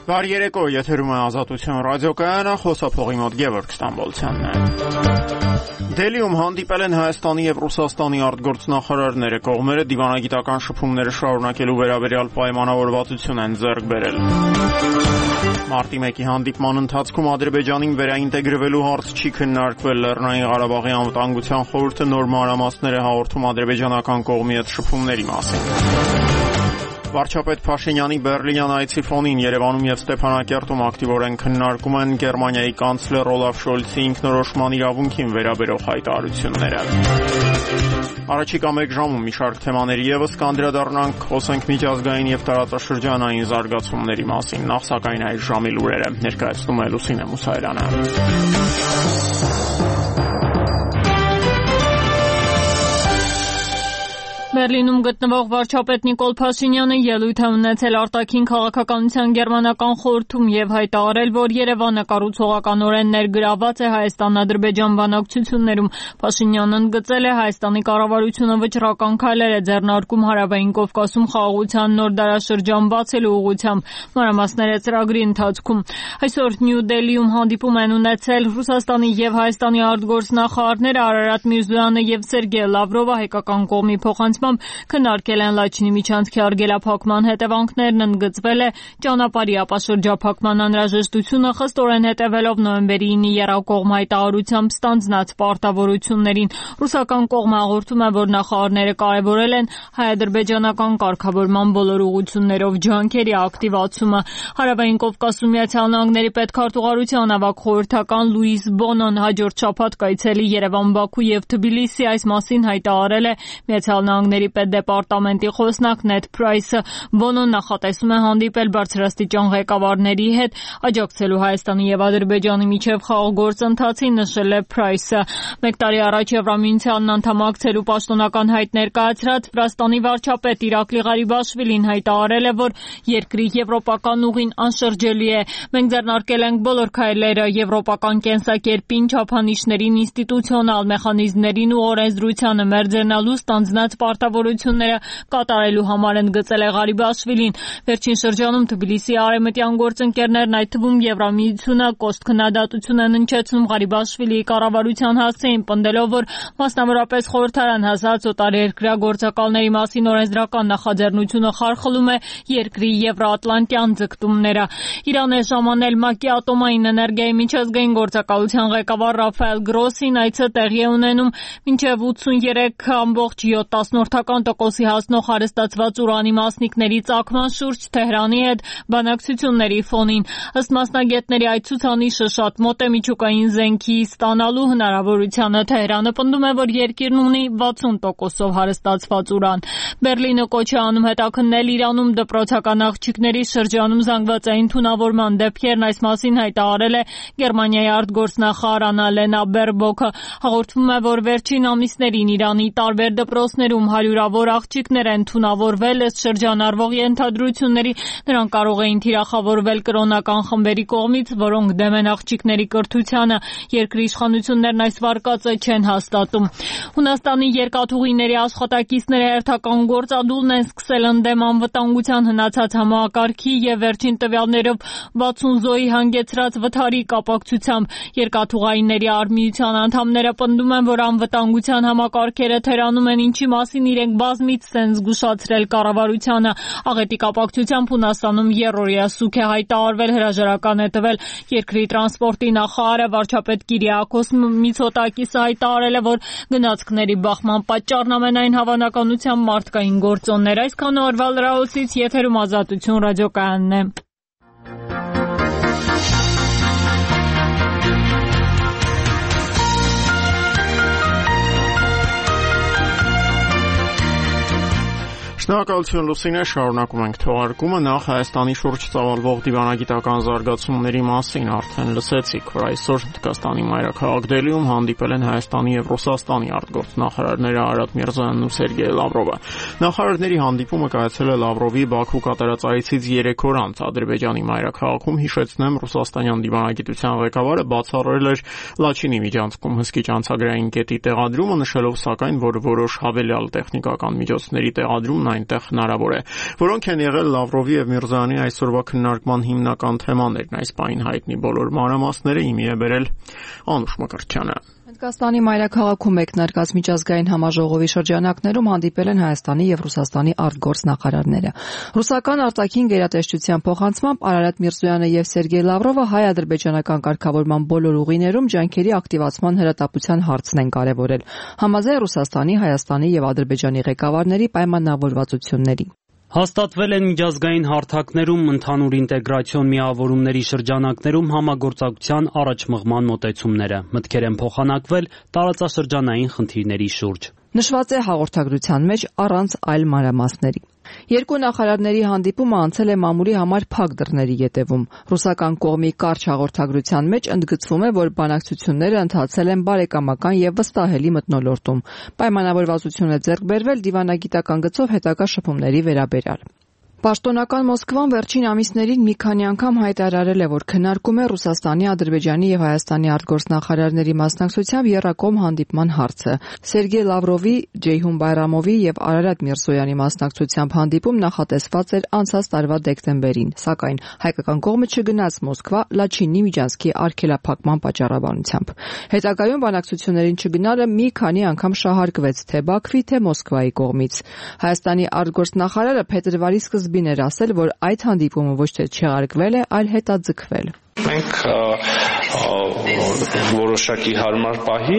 Բարի երեկո, եթերում է Ազատություն ռադիոկայանը, խոսափողի մոտ Գևորգ Ստամբոլցյանն է։ Դելիում հանդիպել են Հայաստանի եւ Ռուսաստանի արտգործնախարարները, կողմերը դիվանագիտական շփումները շարունակելու վերաբերյալ պայմանավորվածություն են ձեռք բերել։ Մարտի 1-ի հանդիպման ընթացքում Ադրբեջանին վերաինտեգրվելու հարց չի քննարկվել, Լեռնային Ղարաբաղի անվտանգության խորհուրդը նոր մանրամասներ է հաղորդում ադրբեջանական կողմի հետ շփումների մասին։ Վարչապետ Փաշինյանի Բեռլինյան այցի ֆոնին Երևանում եւ Ստեփանակերտում ակտիվորեն քննարկում են Գերմանիայի կանցլեր Օլաֆ Շոլցի ինքնորոշման իրավունքին վերաբերող հայտարարությունները։ Առաջիկա 1 ժամում մի շարք թեմաների եւս կանդրադառնանք, խոսենք միջազգային եւ տարածաշրջանային զարգացումների մասին, նախ սակայն այս ժամի լուրերը ներկայացնում է Լուսինե Մուսայելյանը։ Բեռլինում գտնվող վարչապետ Նիկոլ Փաշինյանը ելույթ է ունեցել արտաքին քաղաքականության գերմանական խորհրդում եւ հայտարարել, որ Երևանը կառուցողականորեն ներգրավված է Հայաստան-Ադրբեջան բանակցություններում։ Փաշինյանն ընդգծել է Հայաստանի կառավարությունը վճռական քայլեր է ձեռնարկում Հարավային Կովկասում խաղաղության նոր դարաշրջան բացելու ուղղությամբ։ Մանրամասները ծրագրի ընթացքում այսօր Նյու Դելիում հանդիպում են ունեցել Ռուսաստանի եւ Հայաստանի արտգործնախարարները Արարատ Միրզոյանը եւ Սերգեյ Լավրովը, հայկական կողմի քննարկել են Լաչինի միջանցքի արգելափակման հետևանքներն, ընդգծվել է ճանապարհի ապաշրջափակման անհրաժեշտությունը, խստորեն հետևելով նոյեմբերի 9-ի եռակողմ հայտարարությամբ ստանձնած պարտավորություններին։ Ռուսական կողմը հաղորդում է, որ նախարարները կարևորել են հայ-ադրբեջանական կարգավորման բոլոր ուղղություններով ջանքերի ակտիվացումը։ Հարավային Կովկասում Միացյալ Նահանգների պետքարտուղարության ավագ խորհրդական Լուիս Բոնոն հաջորդ շաբաթ կայցելի Երևան, Բաքու եւ Թբիլիսի, այս մասին հայտարարել է Միացյալ Նահանգների պետդեպարտամենտի խոսնակ Նեդ Փրայսը։ Բոնոն նախատեսում է հանդիպել բարձրաստիճան ղեկավարների հետ, աջակցելու Հայաստանի եւ Ադրբեջանի միջև խաղաղ գործընթացին, նշել է Փրայսը։ 1 տարի առաջ Եվրամիությանն անդամակցելու պաշտոնական հայտ ներկայացրած Վրաստանի վարչապետ Իրակլի Ղարիբաշվիլին հայտարարել է, որ երկրի եվրոպական ուղին անշրջելի է։ Մենք ձեռնարկել ենք բոլոր քայլերը եվրոպական կենսակերպին, չափանիշներին, ինստիտուցիոնալ մեխանիզմներին ու օրենսդրությանը մերձենալու ստանձնած պարտավորությունները կատարելու համար, ընդգծել է Ղարիբաշվիլին։ Վերջին շրջանում Թբիլիսի արևմտյան գործընկերներն, այդ թվում Եվրամիությունը, կոշտ քննադատություն են հնչեցնում Ղարիբաշվիլիի կառավարության հասցեին, պնդելով, որ մասնավորապես խորհրդարան հասած օտարերկրյա գործակալների մասին օրենսդրական նախաձեռնությունը խարխլում է երկրի եվրոատլանտյան ձգտումները։ Իրան է ժամանել ՄԱԿ-ի ատոմային էներգիայի միջազգային գործակալության ղեկավար Ռաֆայել Գրոսին, այցը տեղի է ունենում մինչև 83.7% հասնող հարստացված ուրանի մասնիկների ծագման շուրջ Թեհրանի հետ բանակցությունների ֆոնին։ Ըստ մասնագետների, այդ ցուցանիշը շատ մոտ է միջուկային զենքի ստանալու հնարավորությանը։ Թեհրանը պնդում է, որ երկիրն ունի 60%-ով հարստացված ուրան։ Բեռլինը կոչ է անում հետաքննել Իրանում դպրոցական աղջիկների շրջանում զանգվածային թունավորման դեպքերն, այս մասին հայտարարել է Գերմանիայի արտգործնախարար Աննալենա Բերբոքը։ Հաղորդվում է, որ վերջին ամիսներին Իրանի տարբեր դպրոցներում հարյուրավոր աղջիկներ են թունավորվել, ըստ շրջանառվող ենթադրությունների նրանք կարող էին թիրախավորվել կրոնական խմբերի կողմից, որոնք դեմ են աղջիկների կրթությանը։ Երկրի իշխանություններն այս վարկածը չեն հաստատում։ Հունաստանի երկաթուղիների աշխատակիցները հերթական գործադուլն են սկսել ընդդեմ անվտանգության հնացած համակարգի եւ վերջին տվյալներով 60 զոհի հանգեցրած վթարի կապակցությամբ։ Երկաթուղայինների արմիության անդամները պնդում են, որ անվտանգության համակարգերը թերանում են, ինչի մասին իրենք բազմիցս են զգուշացրել կառավարությանը։ Աղետի կապակցությամբ Հունաստանում երրորդյա սուգ է հայտարարվել, հրաժարական է տվել երկրի տրանսպորտի նախարարը։ Վարչապետ Կիրիակոս Միցոտակիսը հայտարարել է, որ գնացքների բախման պատճառն ամենայն հավանականությամբ մարդկային գործոններ։ Այսքան օրվա լրահոսից եթերում Ազատություն ռադիոկայանն է։ Շնորհակալություն Լուսինե, շարունակում ենք թողարկումը։ Նախ Հայաստանի շուրջ ծավալվող դիվանագիտական զարգացումների մասին արդեն լսեցիք, որ այսօր Հնդկաստանի մայրաքաղաք Դելիում հանդիպել են Հայաստանի եւ Ռուսաստանի արտգործնախարարները Արարատ Միրզոյանն ու Սերգեյ Լավրովը։ Նախարարների հանդիպումը կայացել է Լավրովի Բաքու կատարած այցից 3 օր անց Ադրբեջանի մայրաքաղաքում, հիշեցնեմ, ռուսաստանյան դիվանագիտության ղեկավարը բացառել էր Լաչինի միջանցքում հսկիչ անցագրային կետի տեղադրումը, նշելով սակայն, որ որոշ հավելյալ տեխնիկական միջոցների տեղադրումն այնտեղ հնարավոր է։ Որոնք են եղել Լավրովի եւ Միրզոյանի այսօրվա քննարկման հիմնական թեմաներն, այս պահին հայտնի բոլոր մանրամասները իմի է բերել Անուշ Մկրտչյանը։ Հնդկաստանի մայրաքաղաքում մեկնարկած միջազգային համաժողովի շրջանակներում հանդիպել են Հայաստանի եւ Ռուսաստանի արտգործնախարարները։ Ռուսական արտաքին գերատեսչության փոխանցմամբ Արարատ Միրզոյանը եւ Սերգեյ Լավրովը հայ-ադրբեջանական կարգավորման բոլոր ուղիներում ջանքերի ակտիվացման հրատապության հարցն են կարևորել, համաձայն Ռուսաստանի, Հայաստանի եւ Ադրբեջանի ղեկավարների պայմանավորվածությունների։ Հաստատվել են միջազգային հարթակներում ընդհանուր ինտեգրացիոն միավորումների շրջանակներում համագործակցության առաջմղման մոտեցումները, մտքեր են փոխանակվել տարածաշրջանային խնդիրների շուրջ։ Նշված է հաղորդագրության մեջ առանց այլ մանրամասների։ Երկու նախարարների հանդիպումը անցել է մամուլի համար փակ դռների ետևում։ Ռուսական կողմի կարճ հաղորդագրության մեջ ընդգծվում է, որ բանակցությունները ընթացել են բարեկամական եւ վստահելի մթնոլորտում։ Պայմանավորվածություն է ձեռք բերվել դիվանագիտական գծով հետագա շփումների վերաբերյալ։ Պաշտոնական Մոսկվան վերջին ամիսներին մի քանի անգամ հայտարարել է, որ քննարկում է Ռուսաստանի, Ադրբեջանի եւ Հայաստանի արտգործնախարարների մասնակցությամբ եռակողմ հանդիպման հարցը։ Սերգեյ Լավրովի, Ջեյհուն Բայրամովի եւ Արարատ Միրզոյանի մասնակցությամբ հանդիպում նախատեսված էր անցած տարվա դեկտեմբերին, սակայն հայկական կողմը չգնաց Մոսկվա Լաչինի միջանցքի արգելափակման պատճառաբանությամբ։ Հետագայում բանակցություններին չգնալը մի քանի անգամ շահարկվեց թե Բաքվի, թե Մոսկվայի կողմից։ Հայաստանի արտգործնախարարը փետրվարի սկզբին էր ասել, որ այդ հանդիպումը ոչ թե չեղարկվել է, այլ հետաձգվել։ Մենք որոշակի հարմար պահի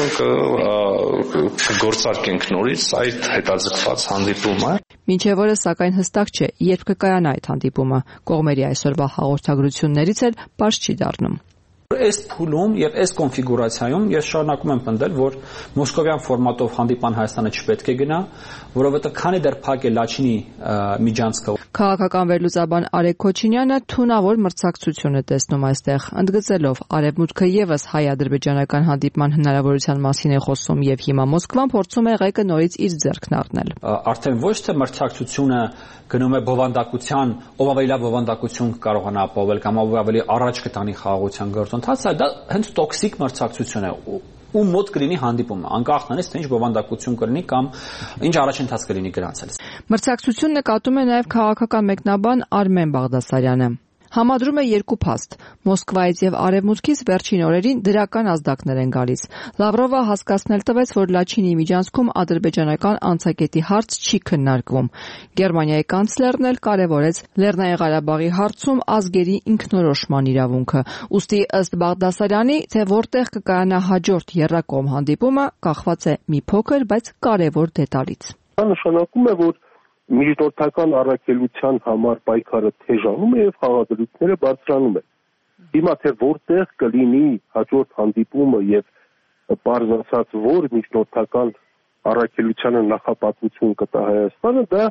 կգործարկենք նորից այդ հետաձգված հանդիպումը։ Մինչև օրս սակայն հստակ չէ, երբ կկայանա այդ հանդիպումը։ Կողմերի այսօրվա հաղորդագրություններից էլ պարզ չի դառնում։ Այս փուլում եւ այս կոնֆիգուրացիայում ես շարունակում եմ պնդել, որ մոսկովյան ֆորմատով հանդիպան Հայաստանը չպետք է գնա, որովհետեւ քանի դեռ փակ է Լաչինի միջանցքը։ Քաղաքական վերլուծաբան Արեգ Քոչինյանը թունավոր մրցակցություն է տեսնում այստեղ, ընդգծելով Արևմուտքը եւս հայ-ադրբեջանական հանդիպման հնարավորության մասին է խոսում եւ հիմա Մոսկվան փորձում է ղեկը նորից իր ձեռքն առնել։ Արդեն ոչ թե մրցակցությունը գնում է բովանդակության, ով ավելի լավ բովանդակություն կարողանա ապահովել կամ ով ավելի առաջ կտանի խաղաղության գործընթացը, դա հենց տոքսիկ մրցակցություն է։ Ու մոտ կլինի հանդիպումը, անկախ նրանից թե ինչ բովանդակություն կլինի կամ ինչ առաջընթաց կլինի գրանցել։ Մրցակցություն նկատում է նաև քաղաքական մեկնաբան Արմեն Բաղդասարյանը։ Համադրում է երկու փաստ։ Մոսկվայից եւ Արևմուտքից վերջին օրերին դրական ազդակներ են գալիս։ Լավրովը հասկացնել տվեց, որ Լաչինի միջանցքում ադրբեջանական անցակետի հարց չի քննարկվում։ Գերմանիայի կանցլերն էլ կարևորեց Լեռնային Ղարաբաղի հարցում ազգերի ինքնորոշման իրավունքը։ Ուստի ըստ Բաղդասարյանի, թե որտեղ կկայանա հաջորդ եռակողմ հանդիպումը, կախված է մի փոքր, բայց կարևոր դետալից։ Դա նշանակում է, որ միջնորդական առաքելության համար պայքարը թեժանում է եւ խաղադրույքները բարձրանում են։ Հիմա թե որտեղ կլինի հաջորդ հանդիպումը եւ բարձ ասած որ միջնորդական առաքելությանը նախապատվություն կտա Հայաստանը, դա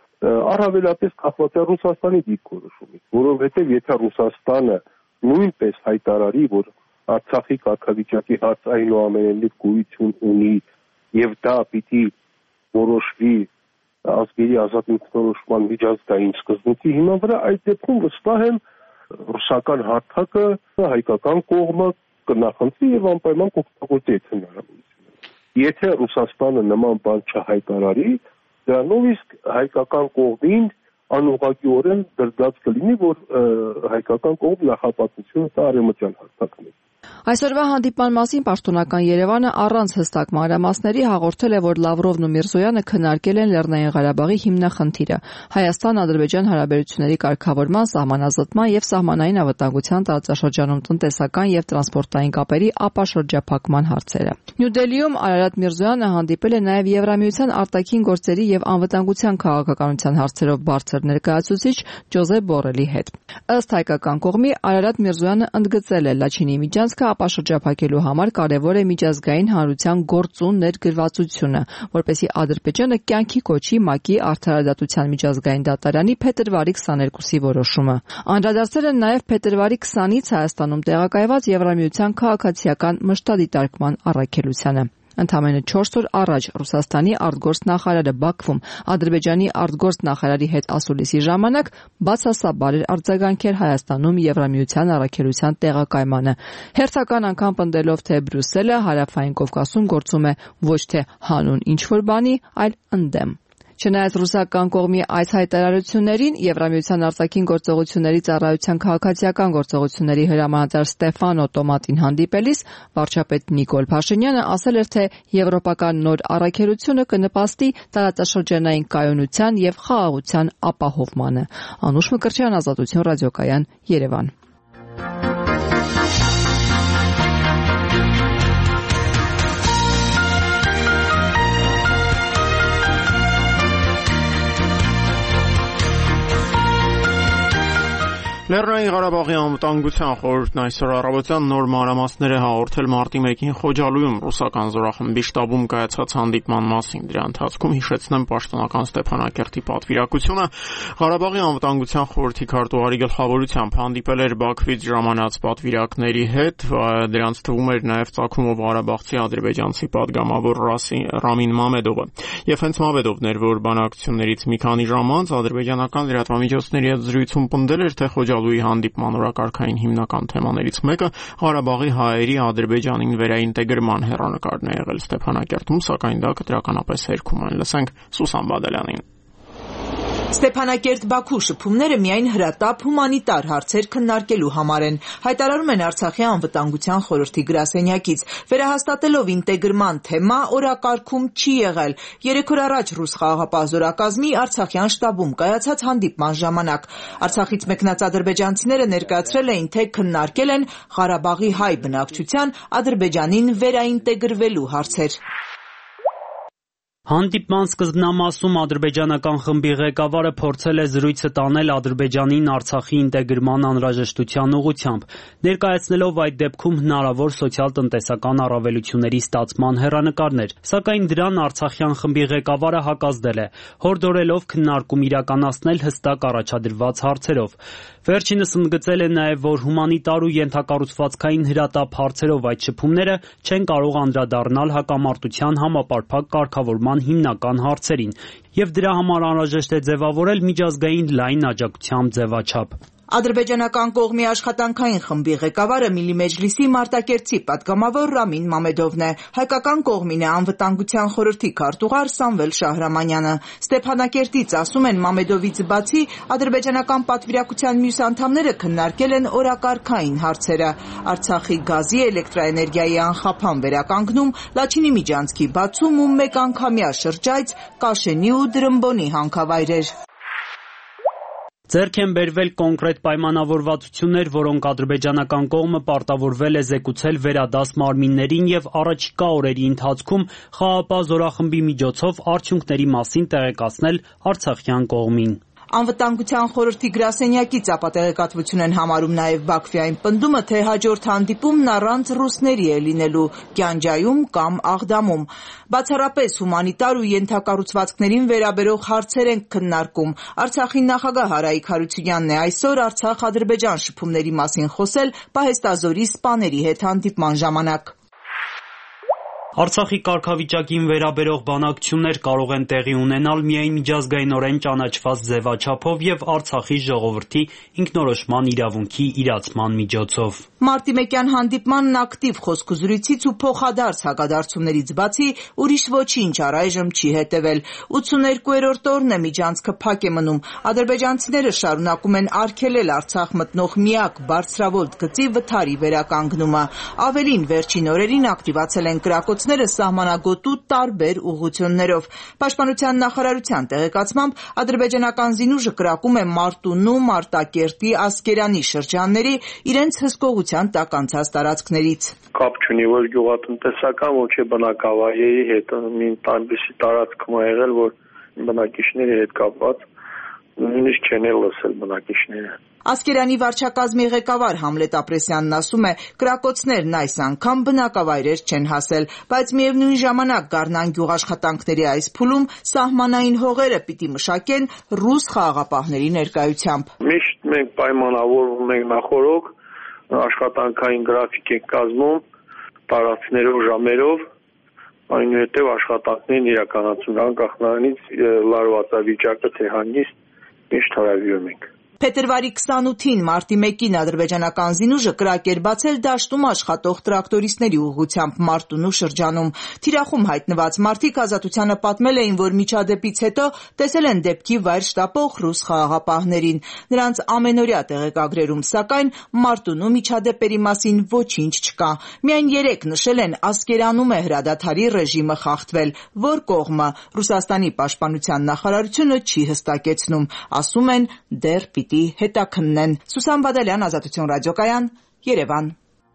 առավելապես կախված է Ռուսաստանի դիրքորոշումից, որովհետեւ եթե Ռուսաստանը նույնպես հայտարարի, որ Արցախի կարգավիճակի հարց այնուամենայնիվ գոյություն ունի եւ դա պիտի որոշվի ազգերի ազատ ինքնորոշման միջազգային սկզբունքի հիման վրա, այդ դեպքում վստահ եմ ռուսական հարթակը հայկական կողմը կնախընտրի եւ անպայման կօգտագործի այդ հնարավորությունը։ Եթե Ռուսաստանը նման բան չհայտարարի, դրանով իսկ հայկական կողմին անուղղակիորեն դրդած կլինի, որ հայկական կողմ նախապատվությունը տա արևմտյան հարթակներին։ Այսօրվա հանդիպման մասին պաշտոնական Երևանը առանց հստակ մանրամասների հաղորդել է, որ Լավրովն ու Միրզոյանը քննարկել են Լեռնային Ղարաբաղի հիմնախնդիրը՝ Հայաստան-Ադրբեջան հարաբերությունների կարգավորման, սահմանազատման եւ սահմանային անվտանգության տարածաշրջանում տնտեսական եւ տրանսպորտային կապերի ապաշրջափակման հարցերը։ Նյու Դելիում Արարատ Միրզոյանը հանդիպել է նաեւ Եվրամիության արտաքին գործերի եւ անվտանգության քաղաքականության հարցերով բարձր ներկայացուցիչ Ջոզեփ Բորելի հետ։ Ըստ հայկական կողմի Արարատ Միրզոյանը ընդգծել է Լաչինի միջանցքը ապաշրջափակելու համար կարևոր է միջազգային հանրության գործուն ներգրավվածությունը, որպեսզի Ադրբեջանը կյանքի կոչի ՄԱԿ-ի արդարադատության միջազգային դատարանի փետրվարի 22-ի որոշումը։ Անդրադարձել են նաև փետրվարի 20-ից Հայաստանում տեղակայված Եվրամիության քաղաքացիական մշտադիտարկման առաքելությանը։ Ընդամենը 4 օր առաջ Ռուսաստանի արտգործնախարարը Բաքվում Ադրբեջանի արտգործնախարարի հետ ասուլիսի ժամանակ բացասաբար էր արձագանքել Հայաստանում Եվրամիության առաքելության տեղակայմանը, հերթական անգամ պնդելով, թե Բրյուսելը Հարավային Կովկասում գործում է ոչ թե հանուն ինչ-որ բանի, այլ ընդդեմ։ Չնայած ռուսական կողմի այս հայտարարություններին, Եվրամիության արտաքին գործողությունների ծառայության քաղաքացիական գործողությունների հրամանատար Ստեֆանո Տոմատին հանդիպելիս վարչապետ Նիկոլ Փաշինյանը ասել էր, թե եվրոպական նոր առաքելությունը կնպաստի տարածաշրջանային կայունության եւ խաղաղության ապահովմանը։ Անուշ Մկրտչյան, Ազատություն ռադիոկայան, Երևան։ Լեռնային Ղարաբաղի անվտանգության խորհուրդն այսօր առավոտյան նոր մանրամասներ է հաղորդել մարտի 1-ին Խոջալույում ռուսական զորախմբի շտաբում կայացած հանդիպման մասին։ Դրա ընթացքում հիշեցնեմ պաշտոնական Ստեփանակերտի պատվիրակությունը Ղարաբաղի անվտանգության խորհրդի քարտուղարի գլխավորությամբ հանդիպել էր Բաքվից ժամանած պատվիրակների հետ, դրանց թվում էր նաև Ծագումով ղարաբաղցի ադրբեջանցի падգամավոր Ռամին Մամեդովը։ Եվ հենց Մամեդովն էր, որ բանակցություններից մի քանի ժամ անց ադրբեջանական լրատվամիջոցների հետ զրույցում պնդել էր, թե Խոջալույի հանդիպման օրակարգային հիմնական թեմաներից մեկը Ղարաբաղի հայերի Ադրբեջանին վերաինտեգրման հեռանկարն է եղել Ստեփանակերտում, սակայն դա կտրականապես հերքում են։ Լսենք Սուսան Բադալյանին։ Ստեփանակերտ-Բաքու շփումները միայն հրատապ հումանիտար հարցեր քննարկելու համար են, հայտարարում են Արցախի անվտանգության խորհրդի գրասենյակից։ Վերահաստատելով ինտեգրման թեմա օրակարգում չի եղել։ 3 օր առաջ ռուս խաղաղապահ զորակազմի Արցախյան շտաբում կայացած հանդիպման ժամանակ Արցախից մեկնած ադրբեջանցիները ներկայացրել էին, թե քննարկել են Ղարաբաղի հայ բնակչության Ադրբեջանին վերաինտեգրվելու հարցեր։ Հանդիպման սկզբնամասում ադրբեջանական խմբի ղեկավարը փորձել է զրույցը տանել Ադրբեջանին Արցախի ինտեգրման անհրաժեշտության ուղղությամբ, ներկայացնելով այդ դեպքում հնարավոր սոցիալ-տնտեսական առավելությունների ստացման հեռանկարներ, սակայն դրան արցախյան խմբի ղեկավարը հակազդել է, հորդորելով քննարկում իրականացնել հստակ առաջադրված հարցերով։ Վերջինս ընդգծել է նաև, որ հումանիտար ու ենթակառուցվածքային հրատապ հարցերով այդ շփումները չեն կարող անդրադառնալ հակամարտության համապարփակ կարգավորման հիմնական հարցերին, եւ դրա համար անհրաժեշտ է ձևավորել միջազգային լայն աջակցությամբ ձևաչափ։ Ադրբեջանական կողմի աշխատանքային խմբի ղեկավարը Միլի Մեջլիսի Մարտակերտի падգամավոր Ռամին Մամեդովն է, հայկական կողմին է անվտանգության խորհրդի քարտուղար Սամվել Շահրամանյանը։ Ստեփանակերտից ասում են Մամեդովից բացի ադրբեջանական պատվիրակության մյուս անդամները քննարկել են օրակարգային հարցերը՝ Արցախի գազի, էլեկտրաէներգիայի անխափան վերականգնում, Լաչինի միջանցքի բացում ու մեկանգամյա շրջայց, Կաշենի ու Դրմբոնի հանքավայրեր։ Ձեռք են բերվել կոնկրետ պայմանավորվածություններ, որոնք ադրբեջանական կողմը պարտավորվել է զեկուցել վերադաս մարմիններին եւ առաջիկա օրերի ընթացքում խաղաղապահ զորախմբի միջոցով արդյունքների մասին տեղեկացնել արցախյան կողմին։ Անվտանգության խորհրդի գրասենյակից ապատեղեկատվություն են համարում նաև Բաքվի այն պնդումը, թե հաջորդ հանդիպումն առանց ռուսների է լինելու Գյանջայում կամ Աղդամում։ Բացառապես հումանիտար ու ենթակառուցվածքներին վերաբերող հարցեր են քննարկում։ Արցախի նախագահ Արայիկ Հարությունյանն է այսօր Արցախ-Ադրբեջան շփումների մասին խոսել Պահեստազորի սպաների հետ հանդիպման ժամանակ։ Արցախի կարգավիճակին վերաբերող բանակցություններ կարող են տեղի ունենալ միայն միջազգայինորեն ճանաչված ձևաչափով եւ Արցախի ժողովրդի ինքնորոշման իրավունքի իրացման միջոցով։ Մարտի 1-յան հանդիպմանն ակտիվ խոսքուզրույցից ու փոխադարձ հակադարձումներից բացի ուրիշ ոչինչ առայժմ չի հետևել։ 82-րդ օրն է միջանցքը փակ է մնում։ Ադրբեջանցիները շարունակում են արգելել Արցախ մտնող միակ բարձրավոլտ գծի վթարի վերականգնումը։ Ավելին, վերջին օրերին ակտիվացել են կրակոց սահմանագոտու տարբեր ուղղություններով։ Պաշտպանության նախարարության տեղեկացմամբ ադրբեջանական զինուժը կրակում է Մարտունու, Մարտակերտի, Ասկերանի շրջանների իրենց հսկողության տակ անցած տարածքներից։ Կապ չունի ոչ գյուղատնտեսական, ոչ բնակավայրերի հետ, մի այնպիսի տարածքում է եղել, որ բնակիչների հետ կապված նույնիսկ չեն լսել բնակիչները։ Ասկերանի վարչակազմի ղեկավար Համլետ Ապրեսյանն ասում է, կրակոցներն այս անգամ բնակավայրեր չեն հասել, բայց միևնույն ժամանակ Գառնան գյուղաշխատանքների այս փուլում սահմանային հողերը պիտի մշակեն ռուս խաղաղապահների ներկայությամբ։ Միշտ մենք պայմանավորվում ենք նախօրոք, աշխատանքային գրաֆիկ ենք կազմում, տարածքներով, ժամերով, այնուհետև աշխատանքներն իրականացում անկախ նրանից լարվածավիճակը թե հանգիստ միշտ հարավիրում ենք։ Փետրվարի 28-ին մարտի 1-ին ադրբեջանական զինուժը կրակ էր բացել դաշտում աշխատող տրակտորիստների ուղղությամբ Մարտունու շրջանում։ Թիրախում հայտնված մարդիկ Ազատությանը պատմել էին, որ միջադեպից հետո տեսել են դեպքի վայր շտապող ռուս խաղաղապահներին։ Նրանց ամենօրյա տեղեկագրերում, սակայն Մարտունու միջադեպերի մասին ոչինչ չկա։ Միայն 3 նշել են Ասկերանում է հրադադարի ռեժիմը խախտվել, որ կողմը Ռուսաստանի պաշտպանության նախարարությունը չի հստակեցնում։ Ասում են դեռ պիտի հետաքննեն։ Սուսան Բադալյան, Ազատություն ռադիոկայան, Երևան։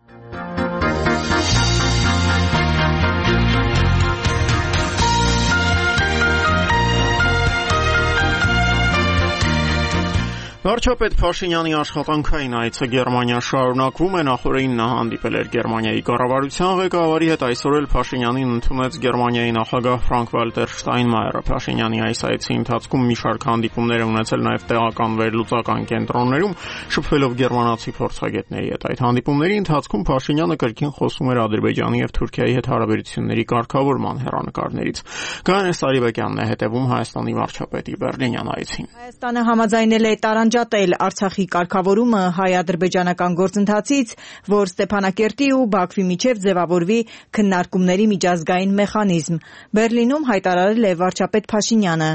Վարչապետ Փաշինյանի աշխատանքային այցը Գերմանիա շարունակվում է։ Նախորդին նա հանդիպել էր Գերմանիայի կառավարության ղեկավարի հետ, այսօր էլ Փաշինյանին ընդունեց Գերմանիայի նախագահ Ֆրանկ-Վալտեր Շտայնմայերը։ Փաշինյանի այս այցի ընթացքում մի շարք հանդիպումներ է ունեցել նաև տեղական վերլուծական կենտրոններում, շփվելով գերմանացի փորձագետների հետ։ Այդ հանդիպումների ընթացքում Փաշինյանը կրկին խոսում էր Ադրբեջանի եւ Թուրքիայի հետ հարաբերությունների կարգավորման հեռանկարներից։ Գայանե Սարիբեկյանն է հետևում Հայաստանի վարչապետի Բեռլինյան այցին։ Հայաստանը համաձայնել է տարանջատել Արցախի կարգավորումը հայ-ադրբեջանական գործընթացից, որ Ստեփանակերտի ու Բաքվի միջև ձևավորվի քննարկումների միջազգային մեխանիզմ։ Բեռլինում հայտարարել է վարչապետ Փաշինյանը։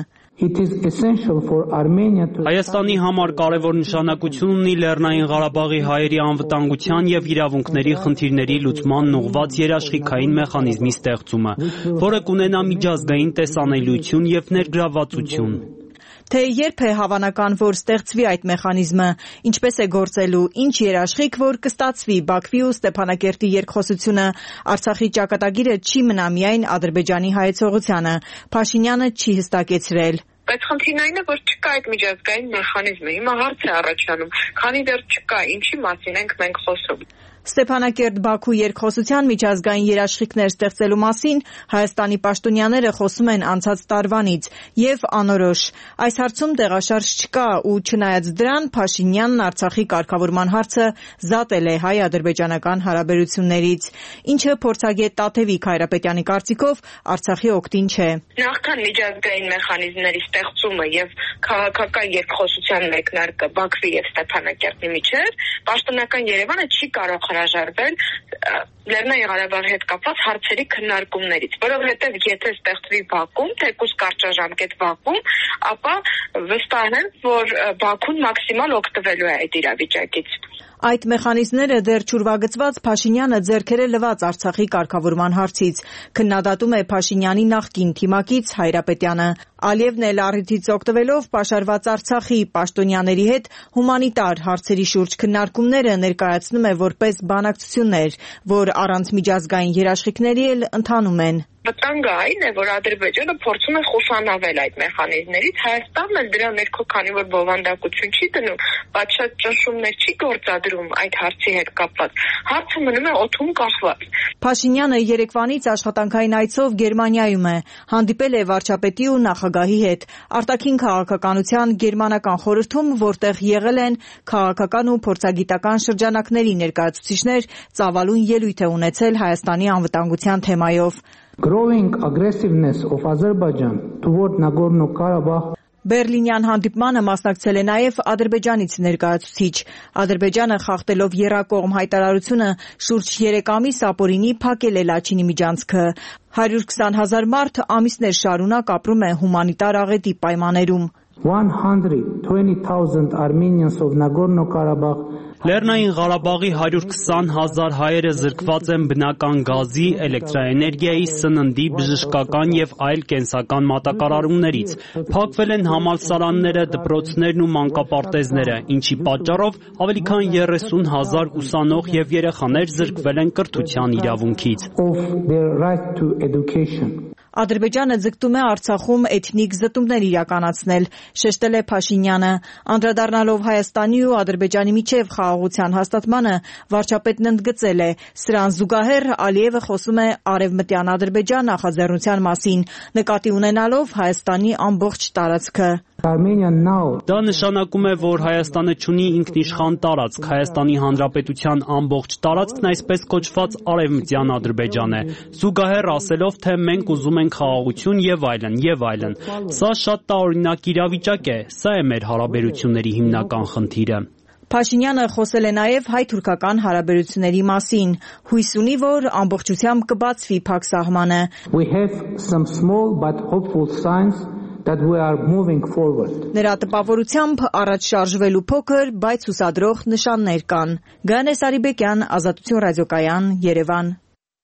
Հայաստանի համար կարևոր նշանակություն ունի Լեռնային Ղարաբաղի հայերի անվտանգության եւ իրավունքների խնդիրների լուծմանն ուղղված երաշխիքային մեխանիզմի ստեղծումը, որը կունենա միջազգային տեսանելիություն եւ ներգրավվածություն։ Թե երբ է հավանական, որ ստեղծվի այդ մեխանիզմը, ինչպես է գործելու, ինչ երաշխիք, որ կստացվի Բաքվի ու Ստեփանակերտի երկխոսությունը, Արցախի ճակատագիրը չի մնա միայն Ադրբեջանի հայեցողությանը, Փաշինյանը չի հստակեցրել։ Բայց խնդիրն այն է, որ չկա այդ միջազգային մեխանիզմը։ Հիմա հարց է առաջանում, քանի դեռ չկա, ինչի մասին ենք մենք խոսում։ Ստեփանակերտ-Բաքու երկխոսության միջազգային երաշխիքներ ստեղծելու մասին Հայաստանի պաշտոնյաները խոսում են անցած տարվանից եւ անորոշ։ Այս հարցում տեղաշարժ չկա ու չնայած դրան Փաշինյանն Արցախի կարգավորման հարցը զատել է հայ-ադրբեջանական հարաբերություններից, ինչը փորձագետ Տաթևիկ Հայրապետյանի կարծիքով Արցախի օգտին չէ։ Նախքան միջազգային մեխանիզմների ստեղծումը եւ քաղաքական երկխոսության մեկնարկը Բաքվի եւ Ստեփանակերտի միջեւ պաշտոնական Երևանը չի կարող հրաժարվել Լեռնային Ղարաբաղի հետ կապված հարցերի քննարկումներից, որովհետև եթե ստեղծվի վակուում, թեկուզ կարճաժամկետ վակուում, ապա վստահ եմ, որ Բաքուն մաքսիմալ օգտվելու է այդ իրավիճակից։ Այդ մեխանիզմները դեռ չուրվագծված Փաշինյանը ձեռքեր է լված Արցախի կարգավորման հարցից, քննադատում է Փաշինյանի նախկին թիմակից Հայրապետյանը։ Ալիևն էլ առիթից օգտվելով պաշարված Արցախի պաշտոնյաների հետ հումանիտար հարցերի շուրջ քննարկումները ներկայացնում է որպես բանակցություններ, որ առանց միջազգային երաշխիքների էլ ընթանում են։ Վտանգը այն է, որ Ադրբեջանը փորձում է խուսանավել այդ մեխանիզմներից, Հայաստանն էլ դրա ներքո, քանի որ բովանդակություն չի դնում, բայց շատ ճնշումներ չի գործադրում այդ հարցի հետ կապված, հարցը մնում է օդում կախված։ Փաշինյանը երեկվանից աշխատանքային այցով Գերմանիայում է, հանդիպել է վարչապետի ու նախագահի հետ, արտաքին քաղաքականության գերմանական խորհրդում, որտեղ եղել են քաղաքական ու փորձագիտական շրջանակների ներկայացուցիչներ, ծավալուն ելույթ է ունեցել Հայաստանի անվտանգության թեմայով։ Growing aggressiveness of Azerbaijan toward Nagorno-Karabakh Բեռլինյան հանդիպմանը մասնակցել է նաև Ադրբեջանից ներկայացուցիչ։ Ադրբեջանը խախտելով եռակողմ հայտարարությունը շուրջ 3 ամիս ապօրինի փակել է Լաչինի միջանցքը։ 120,000 մարդ ամիսներ շարունակ ապրում է հումանիտար աղետի պայմաններում։ 120,000 Armenians of Nagorno-Karabakh Լեռնային Ղարաբաղի 120,000 հայերը զրկված են բնական գազի, էլեկտրաէներգիայի, սննդի, բժշկական եւ այլ կենսական մատակարարումներից։ Փակվել են համալսարանները, դպրոցներն ու մանկապարտեզները, ինչի պատճառով ավելի քան 30,000 ուսանող եւ երեխաներ զրկվել են կրթության իրավունքից։ Ադրբեջանը ձգտում է Արցախում էթնիկ զտումներ իրականացնել, շեշտել է Փաշինյանը։ Անդրադառնալով Հայաստանի ու Ադրբեջանի միջև խաղաղության հաստատմանը, վարչապետն ընդգծել է, սրան զուգահեռ Ալիևը խոսում է Արևմտյան Ադրբեջան նախաձեռնության մասին, նկատի ունենալով Հայաստանի ամբողջ տարածքը։ Դա նշանակում է, որ Հայաստանը չունի ինքնիշխան տարածք, Հայաստանի Հանրապետության ամբողջ տարածքն այսպես կոչված Արևմտյան Ադրբեջան է, զուգահեռ ասելով, թե մենք ուզում ենք խաղաղություն եւ այլն, եւ այլն։ Սա շատ տարօրինակ իրավիճակ է, սա է մեր հարաբերությունների հիմնական խնդիրը։ Փաշինյանը խոսել է նաև հայ-թուրքական հարաբերությունների մասին, հույս ունի, որ ամբողջությամբ կբացվի փակ սահմանը։ We have some small but hopeful signs that we are moving forward. Նրա տպավորությամբ առաջ շարժվելու փոքր, բայց հուսադրող նշաններ կան։ Գաներ Սարիբեկյան, Ազատություն ռադիոկայան, Երևան։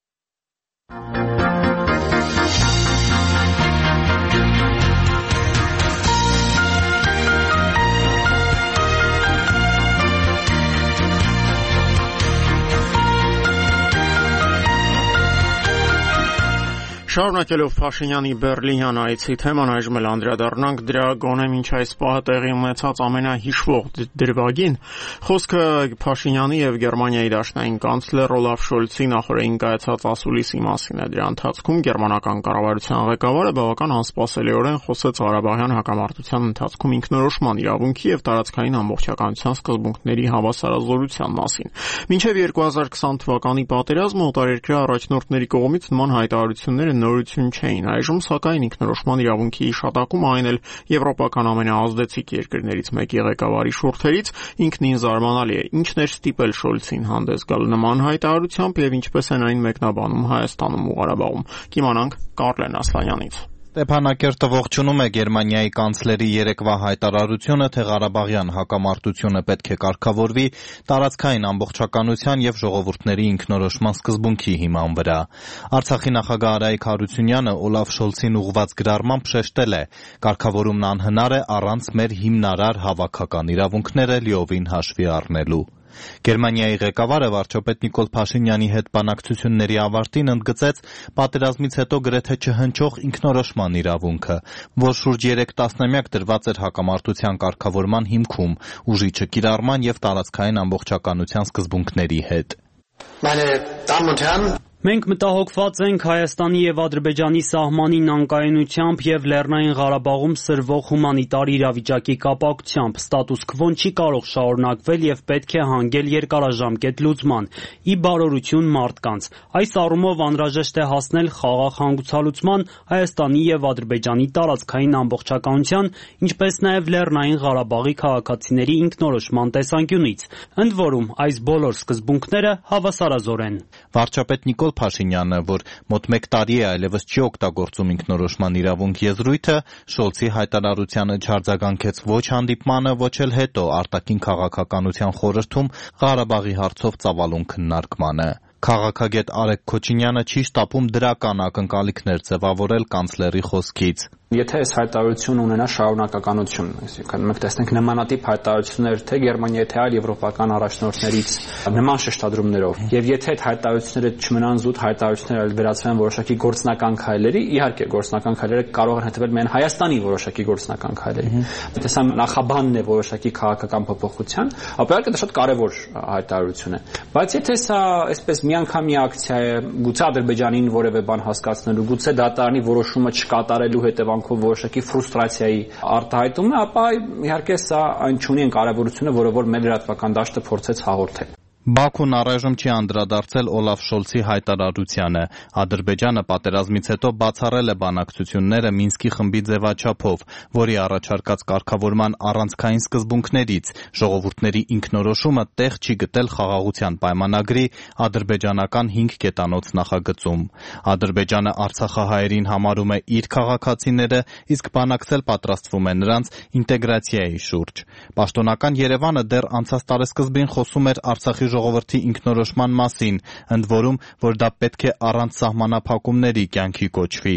Շարունակելով Փաշինյանի Բեռլինյան այցի թեման, այժմ էլ անդրադառնանք դրա գոնե մինչ այս պահը տեղի ունեցած ամենահիշվող դրվագին։ Խոսքը Փաշինյանի եւ Գերմանիայի դաշնային կանցլեր Օլաֆ Շոլցի նախորդին կայացած ասուլիսի մասին է։ Դրա ընթացքում գերմանական կառավարության ղեկավարը բավական անսպասելիորեն խոսեց Ղարաբաղյան հակամարտության ընթացքում ինքնորոշման իրավունքի եւ տարածքային ամբողջականության սկզբունքների հավասարազորության մասին։ Մինչեւ 2020 թվականի պատերազմը օտարերկրյա առաջնորդների կողմից նման հայտարարությունները նորություն չէին։ Այժմ սակայն ինքնորոշման իրավունքի իշատակում այն էլ եվրոպական ամենաազդեցիկ երկրներից մեկի ղեկավարի շուրթերից ինքնին զարմանալի է։ Ինչն էր ստիպել Շոլցին հանդես գալ նման հայտարարությամբ եւ ինչպես են այն մեկնաբանում Հայաստանում ու Ղարաբաղում։ Կիմանանք Կարլեն Ասլանյանից։ Ստեփանակերտը ողջունում է Գերմանիայի կանցլերի երեկվա հայտարարությունը, թե Ղարաբաղյան հակամարտությունը պետք է կարգավորվի տարածքային ամբողջականության եւ ժողովուրդների ինքնորոշման սկզբունքի հիման վրա։ Արցախի նախագահ Արայիկ Հարությունյանը Օլաֆ Շոլցին ուղղված գրառմամբ շեշտել է. «Կարգավորումն անհնար է առանց մեր հիմնարար հավաքական իրավունքները լիովին հաշվի առնելու»։ Գերմանիայի ղեկավարը վարչապետ Նիկոլ Փաշինյանի հետ բանակցությունների ավարտին ընդգծեց պատերազմից հետո գրեթե չհնչող ինքնորոշման իրավունքը, որ շուրջ 3 տասնամյակ դրված էր հակամարտության կարգավորման հիմքում, ուժի չկիրառման եւ տարածքային ամբողջականության սկզբունքների հետ։ Մենք մտահոգված ենք Հայաստանի եւ Ադրբեջանի սահմանին անկայունությամբ եւ Լեռնային Ղարաբաղում սրվող հումանիտար իրավիճակի կապակցությամբ ստատուս քվոն չի կարող շարունակվել եւ պետք է հանգել երկարաժամկետ լուծման՝ ի բարօրություն մարդկանց։ Այս առումով անհրաժեշտ է հասնել խաղաղ հանգուցալուծման Հայաստանի եւ Ադրբեջանի տարածքային ամբողջականության, ինչպես նաեւ Լեռնային Ղարաբաղի քաղաքացիների ինքնորոշման տեսանկյունից։ Ընդ որում, այս բոլոր սկզբունքները հավասարազոր են։ Վարչապետ Նիկոլ Փաշինյանը, որ մոտ 1 տարի է այլևս չի օգտագործում ինքնորոշման իրավունք եզրույթը, Շոլցի հայտարարությանը չարձագանքեց ոչ հանդիպմանը, ոչ էլ հետո արտաքին քաղաքականության խորհրդում Ղարաբաղի հարցով ծավալուն քննարկմանը։ Քաղաքագետ Արեգ Քոչինյանը չի շտապում դրական ակնկալիքներ ձևավորել կանցլերի խոսքից։ Եթե այս հայտարարությունը ունենա շարունակականություն, այսինքն մենք տեսնենք նմանատիպ հայտարարություններ թե Գերմանիայի, թե այլ եվրոպական առաջնորդներից նման շեշտադրումներով, եւ եթե այդ հայտարարությունները չմնան զուտ հայտարարություններ, այլ վերածվեն որոշակի գործնական քայլերի, իհարկե գործնական քայլերը կարող են հետևել միայն Հայաստանի որոշակի գործնական քայլերի։ Եթե սա նախաբանն է որոշակի քաղաքական փոփոխության, ապա իհարկե դա շատ կարևոր հայտարարություն է։ Բայց եթե սա այսպես միանգամյա ակցիա է, գուցե Ադրբեջանին որևէ բան հասկացնելու, գուցե դատարանի որոշումը չկատարելու հետևանքով որոշակի ֆրուստրացիայի արտահայտում է, ապա իհարկե սա այն չունի այն կարևորությունը, որը որ մեր լրատվական դաշտը փորձեց հաղորդել։ Բաքուն առայժմ չի անդրադարձել Օլաֆ Շոլցի հայտարարությանը։ Ադրբեջանը պատերազմից հետո բացառել է բանակցությունները Մինսկի խմբի ձևաչափով, որի առաջարկած կարգավորման առանցքային սկզբունքներից ժողովուրդների ինքնորոշումը տեղ չի գտել խաղաղության պայմանագրի ադրբեջանական 5 կետանոց նախագծում։ Ադրբեջանը արցախահայերին համարում է իր քաղաքացիները, իսկ բանակցել պատրաստվում է նրանց ինտեգրացիայի շուրջ։ Պաշտոնական Երևանը դեռ անցած տարեսկզբին խոսում էր Արցախի ժողովրդի ինքնորոշման մասին, ընդ որում, որ դա պետք է առանց սահմանափակումների կյանքի կոչվի։